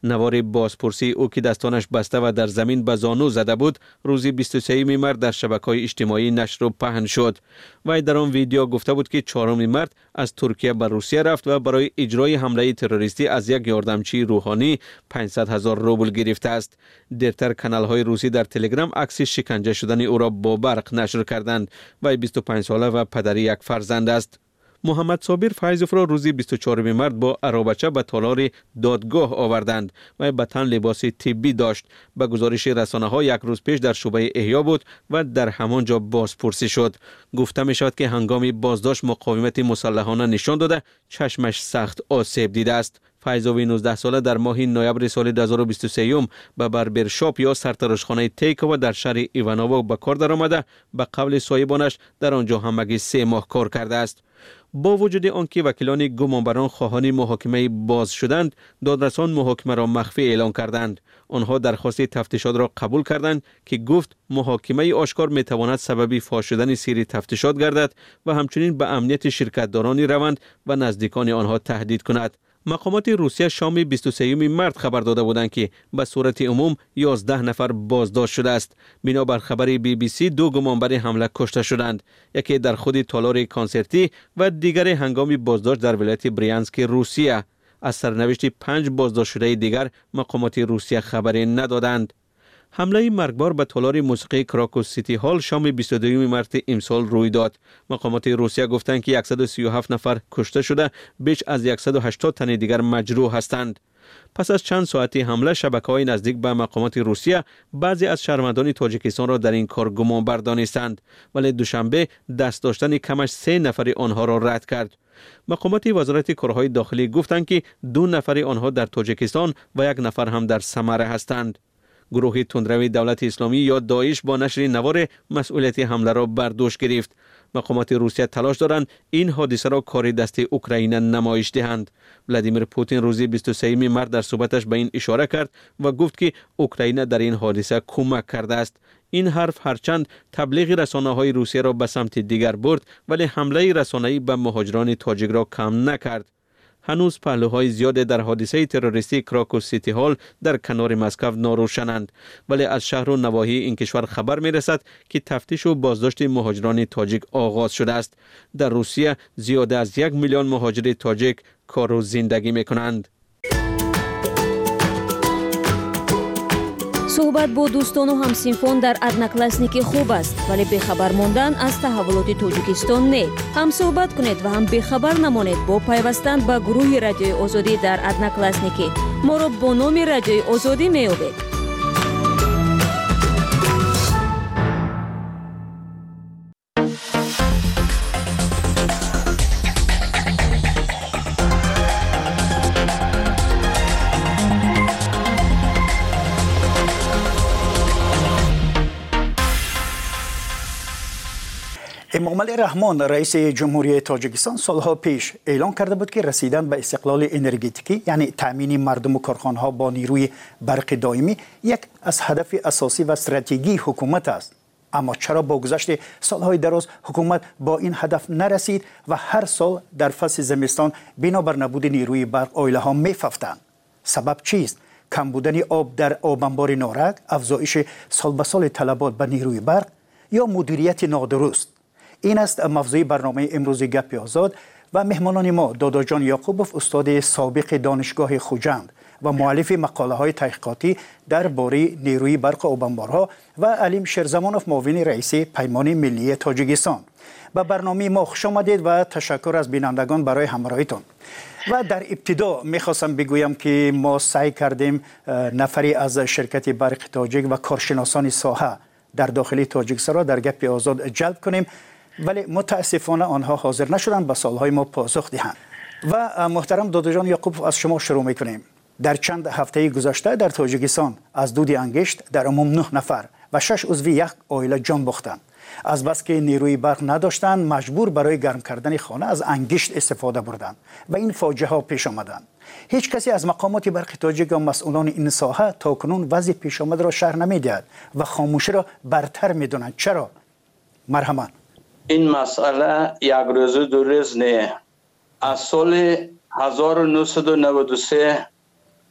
نوار بازپرسی او که دستانش بسته و در زمین به زانو زده بود روز 23 مارس در شبکه‌های اجتماعی نشر و پهن شد. وی در آن ویدیو گفته بود که 4 مارس از ترکیه به روسیه رفت و برای اجرای حمله تروریستی از یک یاردمچی روحانی 500,000 روبل گرفته است. دیرتر کانال‌های روسی در تلگرام عکس شکنجه شدن او را با برق نشر کردند. وی 25 ساله و پدر یک فرزند است. محمد صابر فیضوف را روز 24 مارس با عرابچه به تالار دادگاه آوردند و به تن لباس طبی داشت. به گزارش رسانه‌ها یک روز پیش در شعبه احیا بود و در همانجا بازپرسی شد. گفته می شود که هنگام بازداشت مقاومت مسلحانه نشان داده چشمش سخت آسیب دیده است. فیضوی 19 ساله در ماه نوامبر سال 2023 به بربر شاپ یا سرتراشخانه تیکووا در شهر ایوانوو به کار درآمده به قول صاحبانش در آنجا همگی 3 ماه کار کرده است. با وجود آنکه وکیلان گمانبران خواهان محاکمه باز شدند، دادرسان محاکمه را مخفی اعلان کردند. آنها درخواست تفتیشات را قبول کردند که گفت محاکمه آشکار میتواند سبب فاش شدن سیر تفتیشات گردد و همچنین به امنیت شرکتداران روند و نزدیکان آنها تهدید کند. مقامات روسیه شام 23 مارس خبر داده بودند که به صورت عموم 11 نفر بازداشت شده است. بنابر خبر BBC 2 گمانبر حمله کشته شدند، یکی در خود تالار کنسرتی و دیگر هنگام بازداشت در ولایت بریانسک روسیه. از سرنوشت 5 بازداشت شده دیگر مقامات روسیه خبری ندادند. حمله مرگبار به تالار موسیقی کراکوس سیتی هال شام 22 مارس امسال روی داد. مقامات روسیه گفتند که 137 نفر کشته شده، بیش از 180 تن دیگر مجروح هستند. پس از چند ساعتی حمله، شبکه‌های نزدیک به مقامات روسیه بعضی از شهروندان تاجیکستان را در این کار گمانبر دانستند، ولی دوشنبه دست داشتن کمش 3 نفر آنها را رد کرد. مقامات وزارت کارهای داخلی گفتند که 2 نفر آنها در تاجیکستان و 1 نفر هم در سمره هستند. گروه تندروی دولت اسلامی یا داعش با نشر نوار مسئولیت حمله را بر دوش گرفت. مقامات روسیه تلاش دارند این حادثه را کار دست اوکراین نمایش دهند. ولادیمیر پوتین روز 23 مارس در صحبتش به این اشاره کرد و گفت که اوکراین در این حادثه کمک کرده است. این حرف هرچند تبلیغ رسانه‌های روسیه را به سمت دیگر برد، ولی حمله رسانه‌ای به مهاجران تاجیک را کم نکرد. هنوز پهلوهای زیاد در حادثه تروریستی کراکوس سیتی هال در کنار مسکو ناروشنند، ولی از شهر و نواحی این کشور خبر می رسد که تفتیش و بازداشت مهاجران تاجیک آغاز شده است. در روسیه زیاده از 1 میلیون مهاجر تاجیک کار و زندگی می کنند. صحبت با دوستان و همسینفون در ادناکلاسنیکی خوب است، ولی بخبر ماندن از تحولات تاجیکستان نه. هم صحبت کنید و هم بخبر نمانید با پیوستن به گروه رادیوی آزادی در ادناکلاسنیکی. ما را با نام رادیوی آزادی می‌یابید. امامعلی رحمان رئیس جمهوری تاجیکستان سالها پیش اعلام کرده بود که رسیدن به استقلال انرژتیکی، یعنی تامین مردم و کارخانه‌ها با نیروی برق دائمی، یک از هدف اساسی و استراتژی حکومت است. اما چرا با گذشت سالهای دراز حکومت با این هدف نرسید و هر سال در فصل زمستان بنابر نبود نیروی برق عائله‌ها می‌ففتند؟ سبب چیست؟ کم بودن آب در آب انبار نارک، افزایش سال به سال طلبات به نیروی برق یا مدیریت نادرست؟ این است موضوع برنامه امروز گپ آزاد و مهمانان ما دادا جان یعقوبوف، استاد سابق دانشگاه خوجند و مؤلف مقاله های تحقیقاتی درباره نیروی برق آب انبارها، و علیم شیرزمانوف، معاون رئیس پیمان ملی تاجیکستان. به برنامه ما خوش آمدید و تشکر از بینندگان برای همراهیتون. و در ابتدا میخواستم بگویم که ما سعی کردیم نفری از شرکت برق تاجیک و کارشناسان ساحه در داخل تاجیکستان را در گپ آزاد جلب کنیم، ولی متاسفانه آنها حاضر نشدند به سوالهای ما پاسخ دهند. و محترم دادا جان یعقوبوف، از شما شروع میکنیم. در چند هفته گذشته در تاجیکستان از دود انگشت در عموم 9 نفر و 6 عضو یک عائله جان باختند. از بس که نیروی برق نداشتند، مجبور برای گرم کردن خانه از انگشت استفاده بردند و این فاجعه ها پیش آمدند. هیچ کسی از مقامات برق تاجیک و مسئولان این ساحه تاکنون وضع پیش آمده را شرح نمیدهد و خاموشی را برتر میدانند. چرا؟ مرحبا. این مسئله یک روز دو روز نه. از سال 1993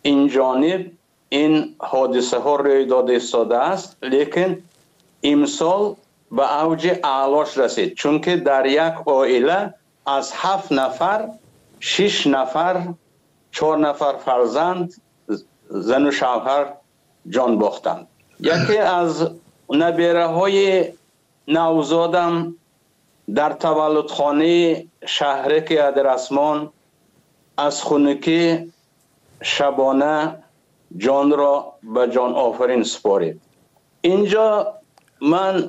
این جانب این حادثه ها روی داد ایستاده است، لیکن امسال به اوج اعلاش رسید، چون که در یک عائله از 7 نفر 6 نفر 4 نفر فرزند زن و شوهر جان باختند. یکی از نبیره های نوزادم در تولدخانه شهرک ادرسمان از خونکی شبانه جان را به جان آفرین سپارید. اینجا من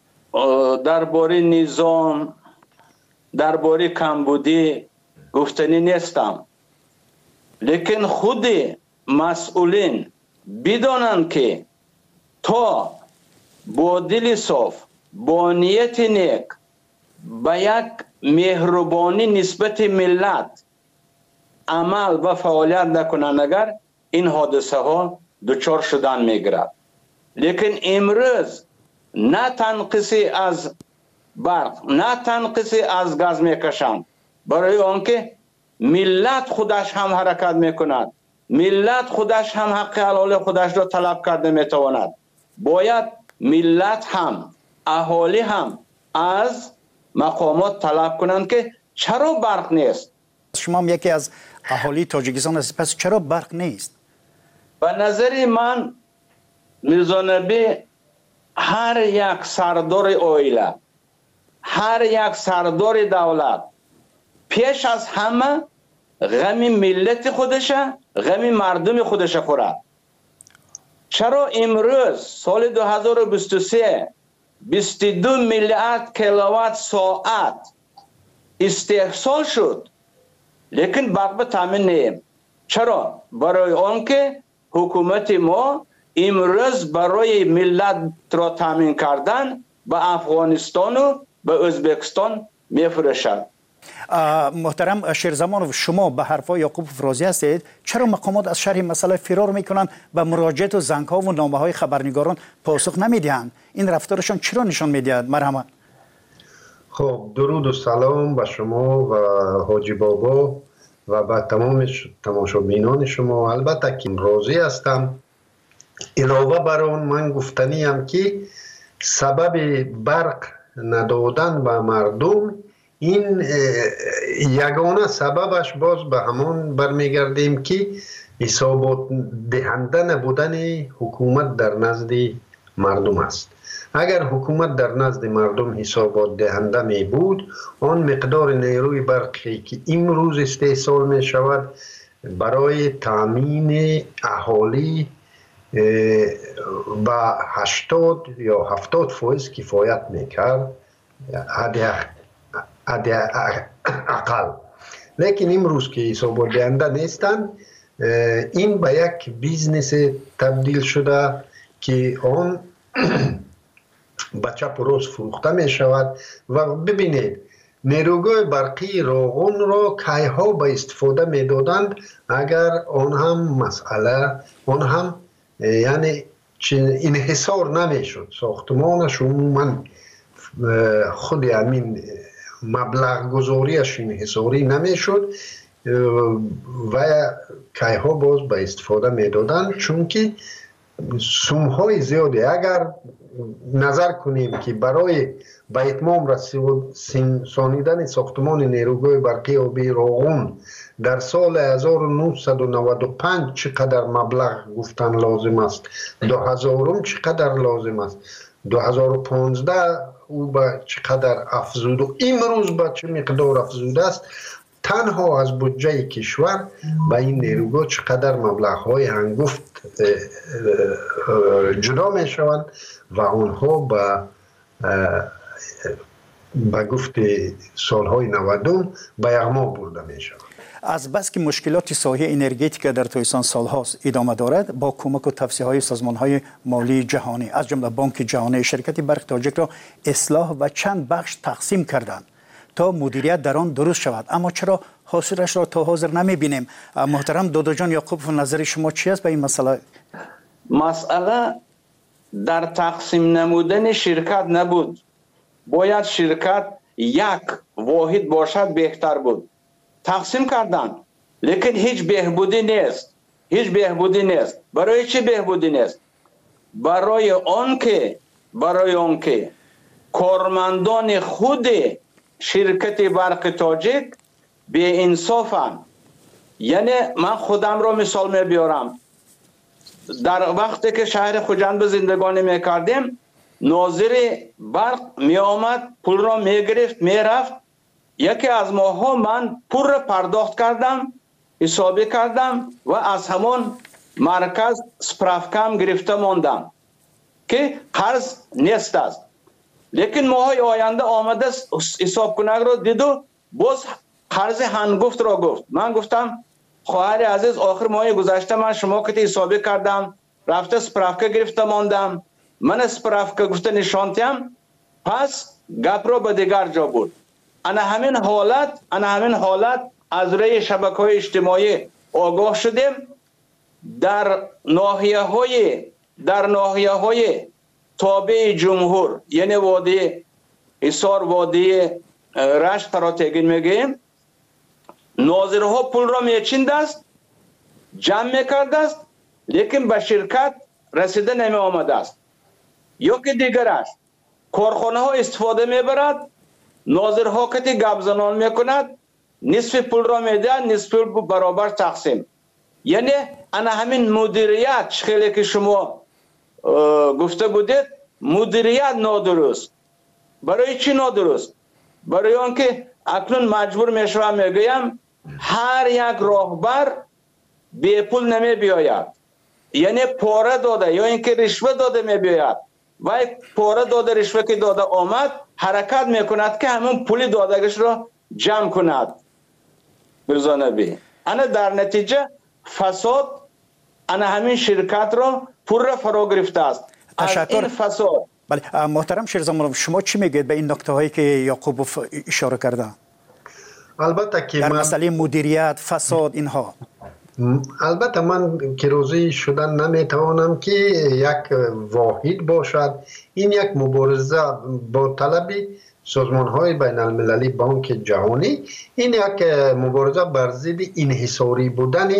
درباره نظام، درباره کمبودی گفتنی نیستم، لیکن خود مسئولین بدانند که تا با دل صاف، با نیت نیک، با یک مهربانی نسبت ملت عمل و فعالیت نکنند، اگر این حادثه ها دچار شدن میگیرد. لیکن امروز نه تنقیصی از برق، نه تنقیصی از گاز میکشند، برای آنکه ملت خودش هم حرکت میکند، ملت خودش هم حق حلال خودش را طلب کرده میتواند. باید ملت هم، اهالی هم از مقامات طلب کنند که چرا برق نیست. شما هم یکی از اهالی تاجیکستان هست، پس چرا برق نیست؟ به نظر من میرزا نبی هر یک سردار عائله، هر یک سردار دولت پیش از همه غم ملت خودشه، غم مردم خودشه خورد. چرا امروز سال 2023 22 میلیارد کیلووات ساعت استحصال شد، لیکن برق به تامین نیم؟ چرا؟ برای آنکه حکومت ما امروز برای ملت را تامین کردن به افغانستان و به ازبکستان میفروشد. محترم شیرزمان، شما به حرفای یعقوب فرازی هستید، چرا مقامات از شرح مسئله فرار میکنند و مراجعه و زنگ ها و نامه های خبرنگاران پاسخ نمیدهند؟ این رفتارشان چرا نشان میدهد؟ مرحمت. خب درود و سلام به شما و حاجی بابا و به تمام تماشابینان شما. البته که راضی هستم. علاوه بر آن من گفتنی هم که سبب برق ندادن به مردم، این یگانه سببش باز به همان برمیگردیم که حسابات دهنده نبودن حکومت در نزد مردم است. اگر حکومت در نزد مردم حسابات دهنده می بود، آن مقدار نیروی برقی که امروز استحصال می شود برای تامین اهالی با 80 یا 70% کفایت میکرد اقل. لیکن امروز که حسابات دهنده نیستند، این به یک بیزنس تبدیل شده که آن به چپ و راست فروخته می شود. و ببینید نیروگاه برقی روغن را کیها به استفاده می دادند اگر آن هم مسئله، آن هم یعنی انحصار نمی شد ساختمانش، عموما خود همین مبلغ گذاریش انحصاری نمی شد و کیها باز به استفاده می دادند، چون که سومهای زیادی. اگر نظر کنیم که برای به اتمام رسانیدن ساختمان نیروگاه برقی آبی روغن در سال 1995 چقدر مبلغ گفتن لازم است، 2000 چقدر لازم است، 2015 او به چقدر افزود و امروز به چه مقدار افزوده است، تنها از بودجه کشور به این نیروگاه چقدر مبلغ‌های هنگفت جدا می شوند و آنها به گفت سالهای 90 به یغما برده می شوند. از بس که مشکلات ساحه انرژتیک در تویسان سالهاست ادامه دارد، با کمک و توصیه‌های سازمان‌های مالی جهانی از جمله بانک جهانی، شرکت برق تاجیک را اصلاح و چند بخش تقسیم کردند تا مدیریت در آن درست شود، اما چرا حاصلش را تا حاضر نمی‌بینیم؟ محترم دادا جان یعقوب، نظر شما چی است به این مسئله؟ مسئله در تقسیم نمودن شرکت نبود. باید شرکت یک واحد باشد بهتر بود. تقسیم کردن، لیکن هیچ بهبودی نیست. هیچ بهبودی نیست. برای چی بهبودی نیست؟ برای آن که کارمندان خود شرکت برق تاجیک به انصافن. یعنی من خودم رو مثال میبیارم. در وقتی که شهر خوجند زندگانی میکردیم، ناظر برق می آمد، پول را می گرفت، می رفت. یکی از ماها من پول را پرداخت کردم، حسابی کردم و از همون مرکز سپرافکم گرفته ماندم که قرض نیست است. لیکن ماهای آینده آمده حساب کنگ را دید و باز قرض هنگفت را گفت. من گفتم خواهر عزیز، آخر ماه گذشته من شما که حسابی کردم، رفته سپرافکه گرفته ماندم، من سپرافکه گفته نشانتیم، پس گپ را به دیگر جا بود. انا همین حالت از روی شبکه‌های اجتماعی آگاه شدیم. در ناحیه های تابع جمهور، یعنی وادی حصار، وادی رشت را تگین میگیم، ناظرها پول را میچیند است، جمع میکرد است، لیکن به شرکت رسیده نمی آمده است. یا که دیگرش کارخانه ها استفاده میبرد، ناظرها که گپ زنان میکند، نصف پول را میده، نصف پول برابر تقسیم. یعنی انا همین مدیریت خیلی که شما گفته بودید، مدیریت نادرست. برای چی نادرست؟ برای آنکه اکنون مجبور میشوم میگویم هر یک راهبر بی پول نمی بیاید، یعنی پاره داده یا اینکه رشوه داده می بیاید و پاره داده رشوه که داده آمد حرکت میکند که همون پول دادگش را جمع کند. مرزا نبی انا در نتیجه فساد انا همین شرکت را پول را فرا گرفته است. تشکر. این فساد. بله محترم شیرزمان، شما چی میگید به این نکته هایی که یعقوبوف اشاره کرده؟ البته که در من مسئله مدیریت، فساد، اینها. البته من که روزی شدن نمیتوانم که یک واحد باشد. این یک مبارزه با طلب سازمان های بین المللی، بانک جهانی، این یک مبارزه بر ضد انحصاری بودن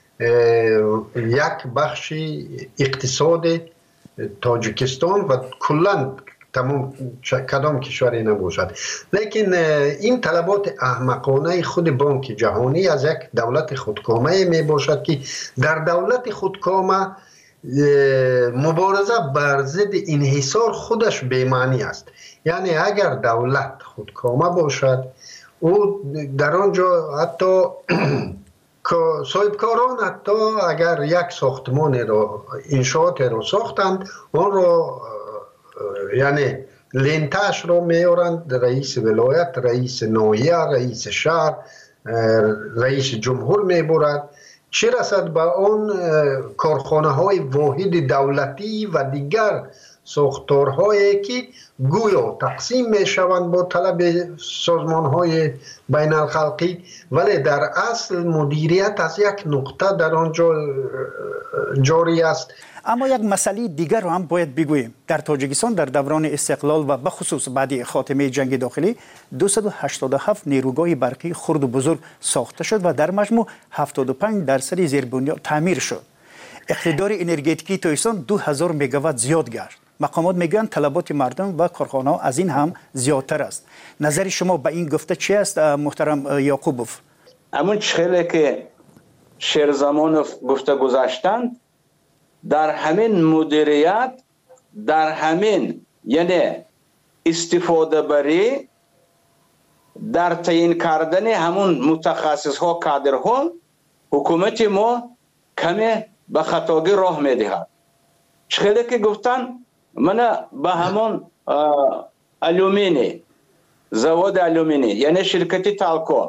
یک بخش اقتصاد تاجیکستان و کلا تمام کدام کشوری نباشد. لیکن این طلبات احمقانه خود بانک جهانی از یک دولت خودکامه می باشد که در دولت خودکامه مبارزه بر ضد انحصار خودش بی‌معنی است. یعنی اگر دولت خودکامه باشد، او در آنجا حتی صاحبکاران حتی اگر یک ساختمان را انشاءات را ساختند، آن را یعنی لنتش را میارند، رئیس ولایت، رئیس ناحیه، رئیس شهر، رئیس جمهور میبرد. چه رسد به آن کارخانه های واحد دولتی و دیگر ساختارهایی که گویا تقسیم می شوند با طلب سازمان های بین الخلقی، ولی در اصل مدیریت از یک نقطه در آنجا جاری است. اما یک مسئله دیگر رو هم باید بگوییم. در تاجیکستان در دوران استقلال و بخصوص بعد خاتمه جنگ داخلی 287 نیروگاه برقی خرد و بزرگ ساخته شد و در مجموع 75% زیربنیاد تعمیر شد. اقتدار انرژتیکی تاجیکستان 2000 مگاوات زیاد گشت. مقامات میگن طلبات مردم و کارخانه ها از این هم زیادتر است. نظر شما به این گفته چی است محترم یعقوبوف؟ همون چخیلی که شیرزمانوف گفته گذاشتند، در همین مدیریت، در همین یعنی استفاده بری، در تعیین کردن همون متخصص ها، کادرها، حکومت ما کمی به خطاگی راه میدهد. چخیلی که گفتن من به همون الومینی، زواد الومینی یعنی شرکتی تالکو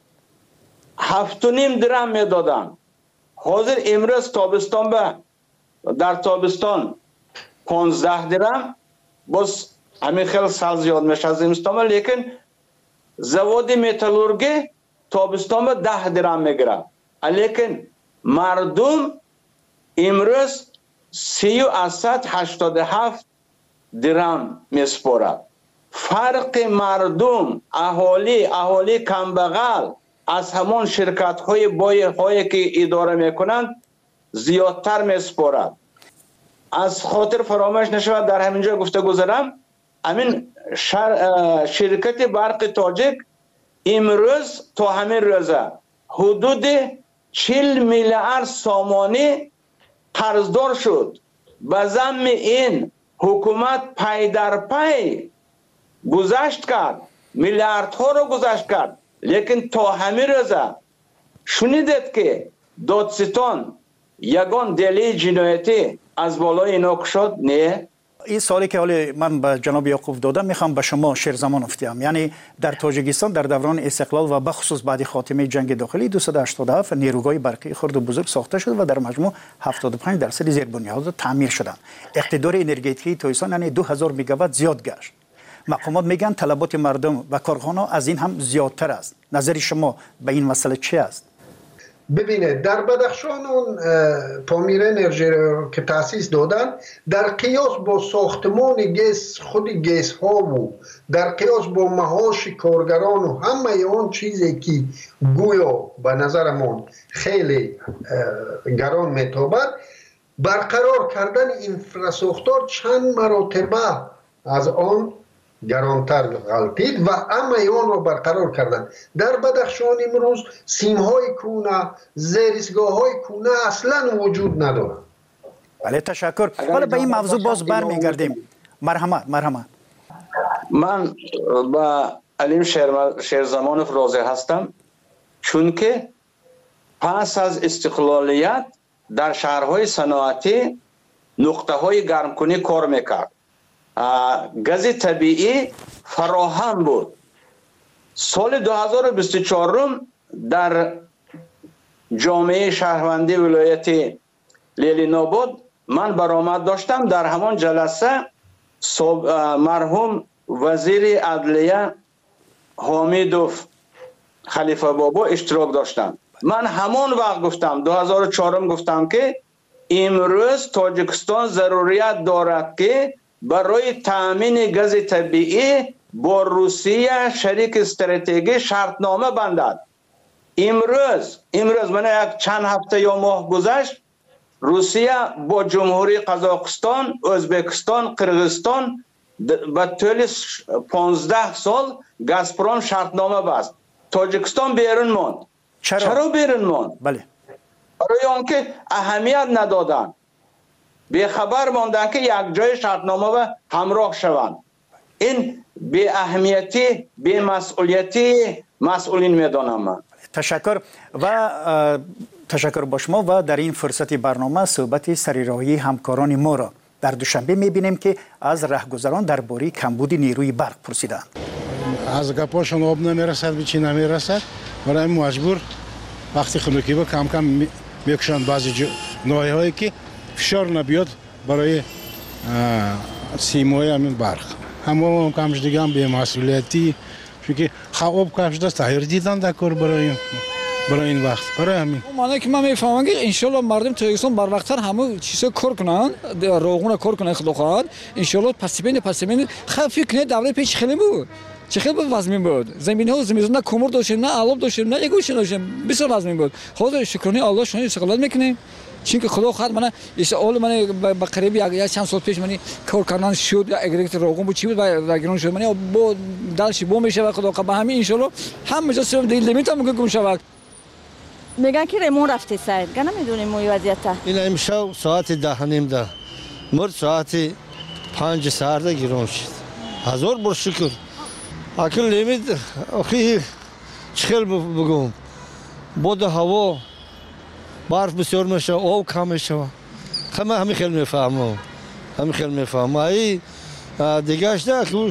7.5 درم میدادن. حاضر امروز تابستان به در تابستان 15 درم، باز همین خیلی سال زیاد میشه از زمستان، لیکن زواد متالورگی تابستان به 10 درم میگیره. لیکن مردم امروز 387 درم میسپارد. فرق مردم، اهالی کمبغل از همون شرکت های بایع هایی که اداره میکنند زیادتر میسپارد. از خاطر فراموش نشود در همینجا گفته گذارم، همین شرکت برق تاجیک امروز تا همین روزه حدود 40 میلیارد سامانی قرضدار شد. به ضمن این حکومت پی در پی گذشت کرد، میلیاردها رو گذشت کرد، لیکن تا همین روزه شنیدید که دادستان یگان دلیل جنایتی از بالای اینا شد؟ نه. این سوالی که حالا من به جناب یعقوب دادم میخوام به شما شیرزمان افتیم. یعنی در تاجیکستان در دوران استقلال و بخصوص بعد خاتمه جنگ داخلی 287 نیروگاه برقی خرد و بزرگ ساخته شد و در مجموع 75% زیربنیاد تعمیر شدند. اقتدار انرژتیکی تاجیکستان یعنی 2000 مگاوات زیاد گشت. مقامات میگن طلبات مردم و کارخانه از این هم زیادتر است. نظر شما به این مسئله چی است؟ ببینید در بدخشان اون پامیر انرژی که تاسیس دادن در قیاس با ساختمان گیس خود گیس ها و در قیاس با معاش کارگران و همه اون چیزی که گویا به نظرمون خیلی گران میتابد، برقرار کردن اینفراساختار چند مراتبه از آن گرانتر غلطید و همه آن را برقرار کردن. در بدخشان امروز سیم‌های کونه، زیرسگاه‌های کونه اصلا وجود ندارند. بله تشکر. حالا به این موضوع باز برمیگردیم. مرحمت. من با علیم شیرزمانوف راضی هستم، چون که پس از استقلالیت در شهرهای صنعتی نقطه‌های گرمکنی کار میکرد. گاز طبیعی فراهم بود. سال 2024 در جامعه شهروندی ولایت لیلی نابود من برآمد داشتم. در همان جلسه مرحوم وزیر عدلیه حمیدوف خلیفه بابا اشتراک داشتم. من همان وقت گفتم 2004 گفتم که امروز تاجیکستان ضروریت دارد که برای تامین گاز طبیعی با روسیه شریک استراتژی شرطنامه بندد. امروز من یک چند هفته یا ماه گذشت روسیه با جمهوری قزاقستان، ازبکستان، قرغیزستان به طول 15 سال گازپروم شرطنامه بست. تاجیکستان بیرون ماند. چرا بیرون ماند؟ بله. برای آنکه اهمیت ندادن، به خبر ماندن که یک جای شرطنامه و همراه شوند. این به اهمیتی، به مسئولیتی مسئولین میدانم من. تشکر و تشکر با شما. و در این فرصت برنامه صحبت سریراهی همکاران ما را در دوشنبه میبینیم که از رهگذران درباره کمبود نیروی برق پرسیدند. از گپاشون آب نمیرسد، به چی نمیرسد، برای مجبور وقتی خنوکی با کم کم میکشند بعضی ناحیه‌هایی که فشار نبیاد برای سیمای همین برق. همه کمش دیگه هم به مسئولیتی چون خواب کمش دست تغییر دیدن در کار برای این وقت. برای همین معنی که من میفهمم که انشالله مردم تاجیکستان بر وقت‌تر همه چیزا کار کنن، روغون کار کنن خدا خواهد. انشالله پس بین خفی کنه دوره پیش خیلی بود. چه خیلی وزمین بود. زمین‌ها نه کمر داشتیم، نه علب داشتیم، نه گوشه داشتیم. بسیار وزمین بود. خدا شکرانه الله شما استقلال میکنیم. چون که خدا خواهد من اول من به قریب یک چند سال پیش من کار کردن شد، اگریت روغن بود چی بود و گران شد. من با دلش بو میشه و خدا به همین ان شاء الله هم جا سر دیل لیمیت هم گم شود. میگن که ریمون رفته سر. گنا میدونیم موی وضعیت. این امشب ساعت 10:30 مرد ساعت 5 ساعت گران شد. هزار بار شکر. اکل لیمیت اخی چخل بگم. بود هوا برف بسیار میشه، آب کم میشه. همین خیلی میفهمم. ای دیگه اشته که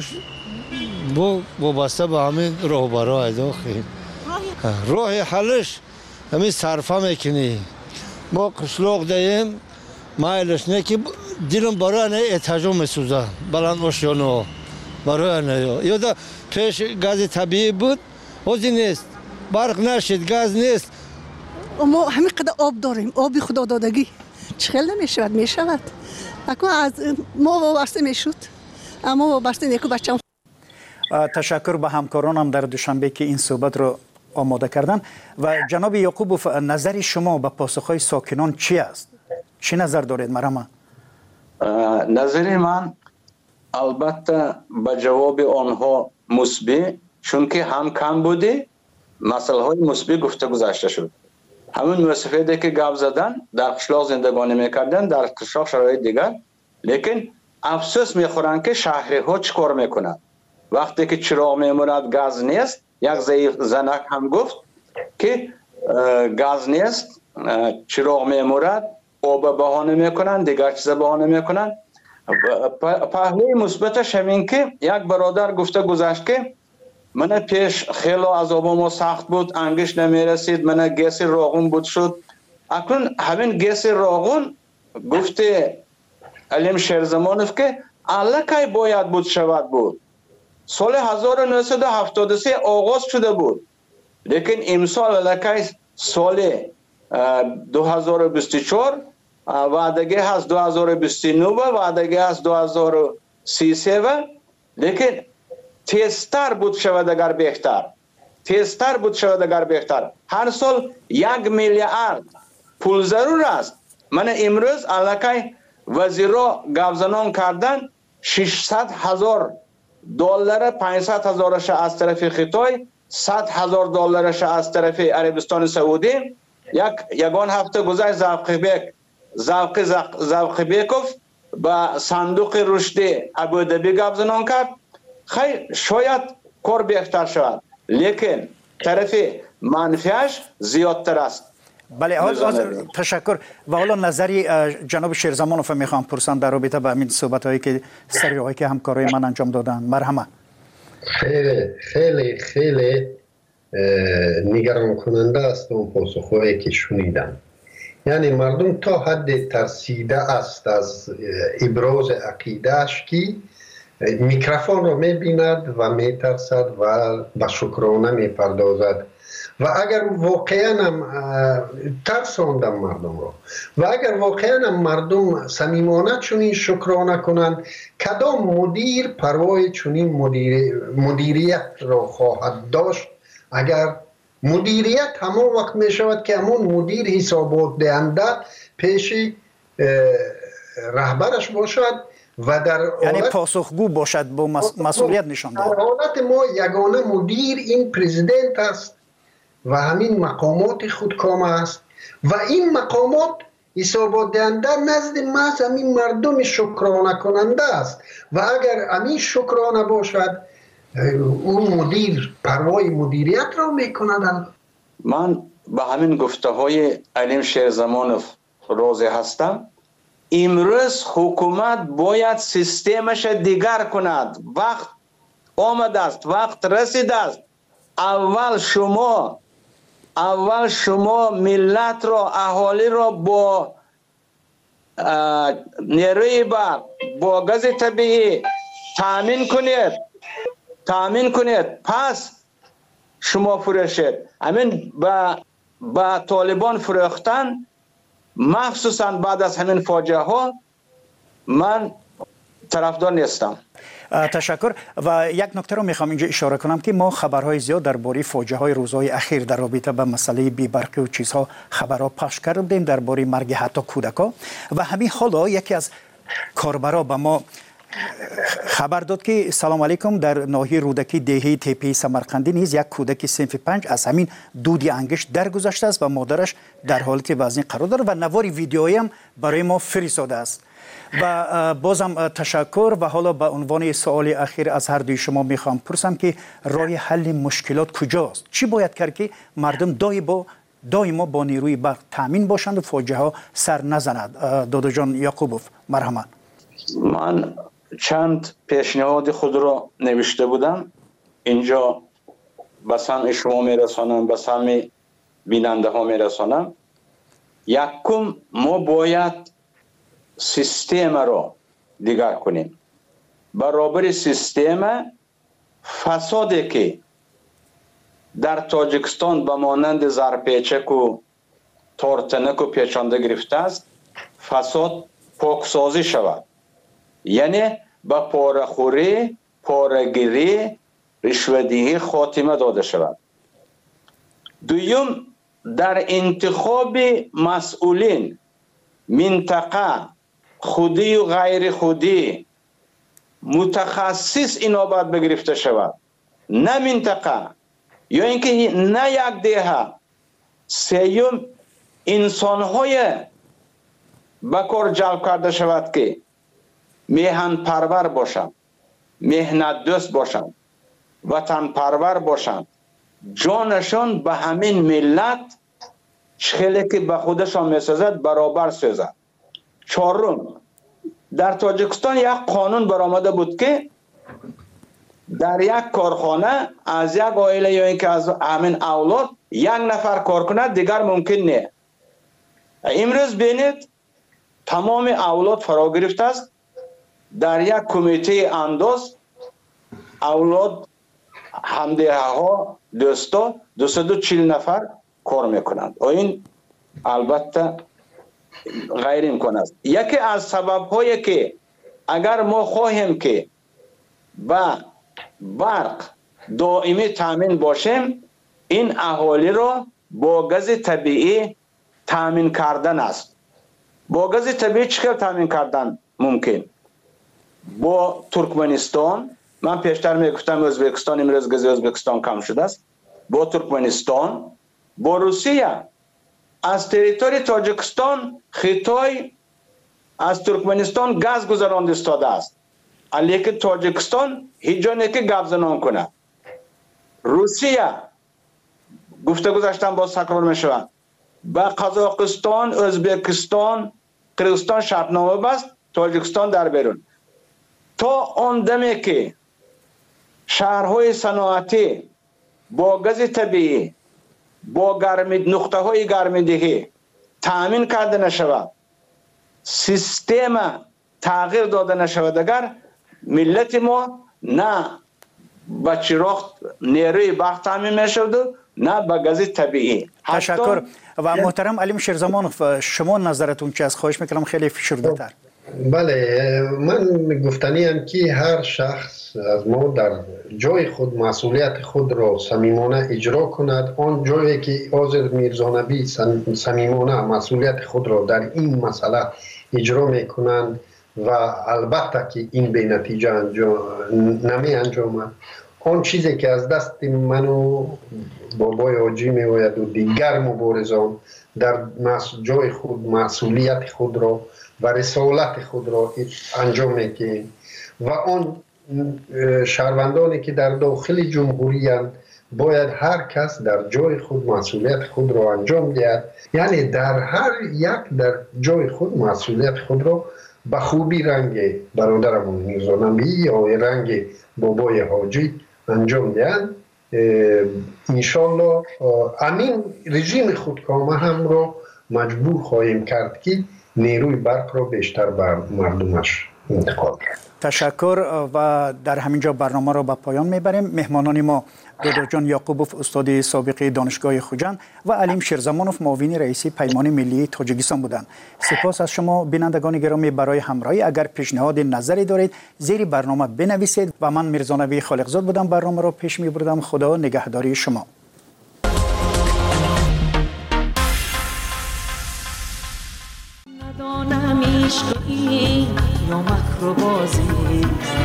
با بسته به همین راهبرای داخل. راه حلش همین صرفه میکنی. ما قشلاق دهیم مایلش نه که دیرم برای نه اتجاه میسوزه. بلند آشیانه برای نه. یا پیش گاز طبیعی بود، وزی نیست. برق نشد، گاز نیست. ما همین قدر آب داریم، آبی خدا دادگی چخیل میشود اکنون از ما وابسته میشد، اما وابسته نیکو بچم. تشکر به همکارانم در دوشنبه که این صحبت رو آماده کردن. و جناب یعقوبوف، نظر شما به پاسخهای ساکنان چی است؟ چی نظر دارید مرحبا؟ نظر من البته به جواب آنها مثبت، چون که هم کم بوده مسئله های مثبت گفته گذاشته شد. همون مسافتی که گپ زدن در قشلاق زندگانی میکردن، در قشلاق شرایط دیگر، لیکن افسوس میخورن که شهری ها چیکار میکنن وقتی که چراغ میموند، گاز نیست. یک زنک هم گفت که گاز نیست، چراغ میموند، آب بهانه میکنن، دیگر چیز بهانه میکنن. پهلوی مثبتش همین که یک برادر گفته گذشت که من پیش خیلی عذابم سخت بود، انگش نمیرسید، من گیس راغون بود شد. اکنون همین گیس راغون گفته علیم شیرزمانوف که الکی باید بود شود بود. سال 1973 آغاز شده بود، لیکن امسال الکی سال 2024 وعدگی هست 2029 وعدگی هست 2033، لیکن تیزتر بود شود اگر بهتر، تیزتر بود شود اگر بهتر. هر سال 1 میلیارد پول ضرور است. من امروز الکی وزیرا گفزنان کردن 600,000 دلار، 500,000 از طرف خطای، 100,000 دلارش از طرف عربستان سعودی. یگان هفته گذشت زوقی بیکوف با صندوق رشد ابودبی گفزنان کرد. خیلی شاید کار بهتر شود، لیکن طرف منفیش زیادتر است. بله، تشکر. و حالا نظری جناب شیرزمانوف میخوام پرسان در رابطه با همین صحبت هایی که سریعی که همکارای من انجام دادن. مرحبا. خیلی خیلی خیلی نگران کننده است اون پاسخهایی که شنیدم. یعنی مردم تا حد ترسیده است از ابراز عقیدهش که میکروفون رو میبیند و میترسد و به شکرانه میپردازد. و اگر واقعا هم ترساندم مردم رو و اگر واقعا هم مردم صمیمانه چنین شکرانه کنند، کدام مدیر پروای چنین مدیریت را خواهد داشت؟ اگر مدیریت همون وقت می شود که همون مدیر حسابات دهنده پیش رهبرش باشد و در یعنی پاسخگو باشد، با مسئولیت نشان دهد. در حالت ما یگانه مدیر این پرزیدنت است و همین مقامات خودکام است و این مقامات حسابات دهنده نزد محض همین مردم شکرانه کننده است و اگر همین شکرانه باشد اون مدیر پروای مدیریت را میکند. من به همین گفته های علیم شیرزمانوف راضی هستم. امروز حکومت باید سیستمش دیگر کند. وقت آمده است، وقت رسیده است. اول شما ملت را، اهالی را با نیروی برق، با گاز طبیعی تامین کنید، پس شما فروشید. همین با طالبان فروختن، مخصوصا بعد از همین فاجعه ها، من طرفدار نیستم. تشکر. و یک نکته رو میخوام اینجا اشاره کنم که ما خبرهای زیاد درباره فاجعه های روزهای اخیر در رابطه با مسئله بی‌برقی و چیزها خبرها پخش کردیم، درباره مرگ حتی کودکان. و همین حالا یکی از کاربرا به ما خبر داد که سلام علیکم، در ناحیه رودکی دهی تپه سمرقندی نیز یک کودک صنف 5 از همین دودی انگشت درگذشته است و مادرش در حالت وزنی قرار دارد و نواری ویدیویی هم برای ما فرستاده است. و بازم تشکر. و حالا به عنوان سوال اخیر از هر دوی شما میخوام پرسم که راه حل مشکلات کجاست؟ چی باید کرد که مردم دائما با نیروی برق تامین باشند و فاجعه ها سر نزند؟ دادا جان یعقوبوف، مرحبا. من چند پیشنهاد خود را نوشته بودم، اینجا به سمع شما میرسانم، به سمع بیننده ها میرسانم. یکم ما باید سیستم را دیگر کنیم. برابر سیستم فسادی که در تاجیکستان به مانند زرپیچک و تارتنک و پیچانده گرفته است، فساد پاکسازی شود. یعنی با پاره‌خوری، پاره‌گیری، رشوه‌دهی خاتمه داده شود. دوم، در انتخاب مسئولین منطقه خودی و غیر خودی متخصص اینا باید بگرفته شود، نه منطقه یا اینکه نه یک دهه. سیوم انسان‌های به کار جلب کرده شود که میهن پرور باشند، مهنت دوست باشند، وطن پرور باشند، جانشان به همین ملت چخیلی که به خودشان میسازد برابر سازد. چهارم، در تاجیکستان یک قانون برآمده بود که در یک کارخانه از یک عائله یا اینکه از همین اولاد یک نفر کار کند دیگر ممکن نه. امروز بینید تمام اولاد فرا گرفته است. در یک کمیته انداز اولاد همدیگه ها دوستا 240 نفر کار میکنند. این البته غیر امکان است. یکی از سبب هایی که اگر ما خواهیم که با برق دائمی تامین باشیم، این اهالی را با گاز طبیعی تامین کردن است. با گاز طبیعی چطور تامین کردن ممکن؟ با ترکمنستان، من پیشتر میگفتم ازبکستان، امروز گاز ازبکستان کم شده است. با ترکمنستان، با روسیه. از تریتوری تاجیکستان خطای از ترکمنستان گاز گذرانده استاده است، لیکن تاجیکستان هیچ جا نه که گپ زنان کنه. روسیه گفته گذاشتن با تکرار میشوند با قزاقستان، ازبکستان، قرغیزستان شرطنامه بست، تاجیکستان در بیرون. تا آن دمی که شهرهای صنعتی با گاز طبیعی، با نقطه های گرمایندگی تامین کرده نشود، سیستم تغییر داده نشود، اگر ملت ما نه با چراغ نیروی برق تامین میشود نه با گاز طبیعی. تشکر. و محترم علیم شیرزمانوف، شما نظرتون چی است؟ خواهش میکنم خیلی فشرده تر. بله، من گفتنیم که هر شخص از ما در جای خود مسئولیت خود را صمیمانه اجرا کند. آن جایی که آذر میرزانبی صمیمانه مسئولیت خود را در این مسئله اجرا میکنند و البته که این به نتیجه نمی انجامد، آن چیزی که از دست من و بابای حاجی میآید و دیگر مبارزان در جای خود مسئولیت خود را و رسالت خود را انجام میدهیم و آن شهروندانی که در داخل جمهوری اند باید هر کس در جای خود مسئولیت خود را انجام دهد. یعنی در هر یک در جای خود مسئولیت خود را به خوبی رنگ برادرمون میرزانبی یا رنگ بابای حاجی انجام دهند. انشالله امین رژیم خودکامه هم را مجبور خواهیم کرد که نیروی برق را بیشتر بر مردمش انتقال کرد. تشکر. و در همینجا برنامه را به پایان میبریم. مهمانان ما دودو جان یعقوبوف، استاد سابق دانشگاه خوجند، و علیم شیرزمانوف، معاون رئیسی پیمان ملی تاجیکستان بودند. سپاس از شما بینندگان گرامی برای همراهی. اگر پیشنهاد نظری دارید زیر برنامه بنویسید. و من میرزانبی خالقزاد بودم، برنامه را پیش میبردم. خدا نگهداری شما. ندانم عشق این یا مکر و بازی،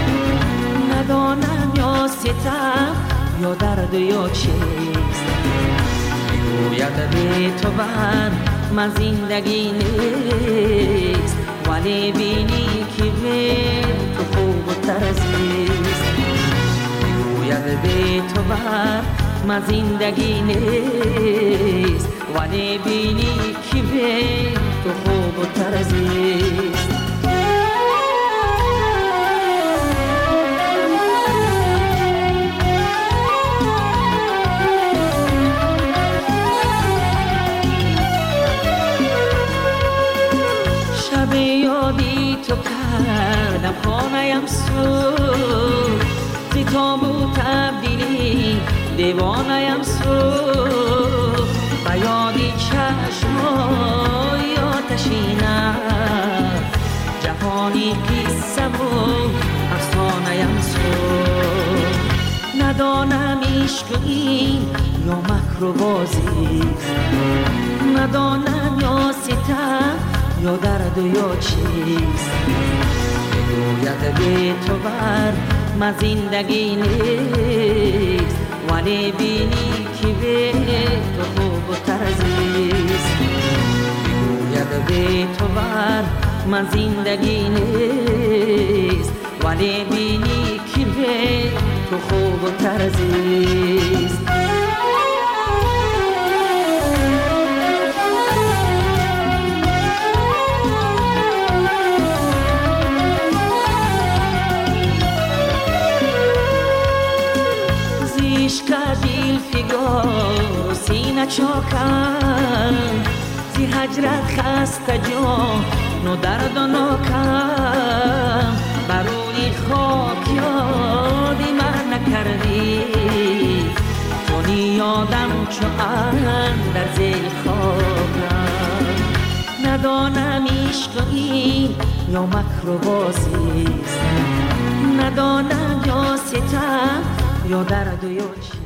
ندانم یا ستم یا درد یا چیست. میگوید به تو من زندگی نیست، ولی بینی که به تو خوب و ترزیست. میگوید به تو من زندگی نیست، ولی بینی که به تو خوب و ترزیست. شب یادی تو کردم خانه‌ام سوخت، زی تابو تبدیلی دیوانه‌ام سوخت. و یادی چشمای آتشینم، جهانی قصم و افسانه‌ام سوخت. ندانم عشق این یا مکر و بازی، ندانم یا ستم یا درد و یا چیست بگوید به تو بر من زندگی نیست ولی بینی که به تو خوب و ترزیست بگوید به تو بر من زندگی نیست ولی بینی که به تو خوب و ترزیست دل فگار و سینه چاکم زی هجرت خسته جان و درد و ناکم بروی خاک یادی من نکردی چونی یادم چو در زیر خاکم ندانم عشق این یا مکر و بازیست ندانم یا ستم یا درد و یا چی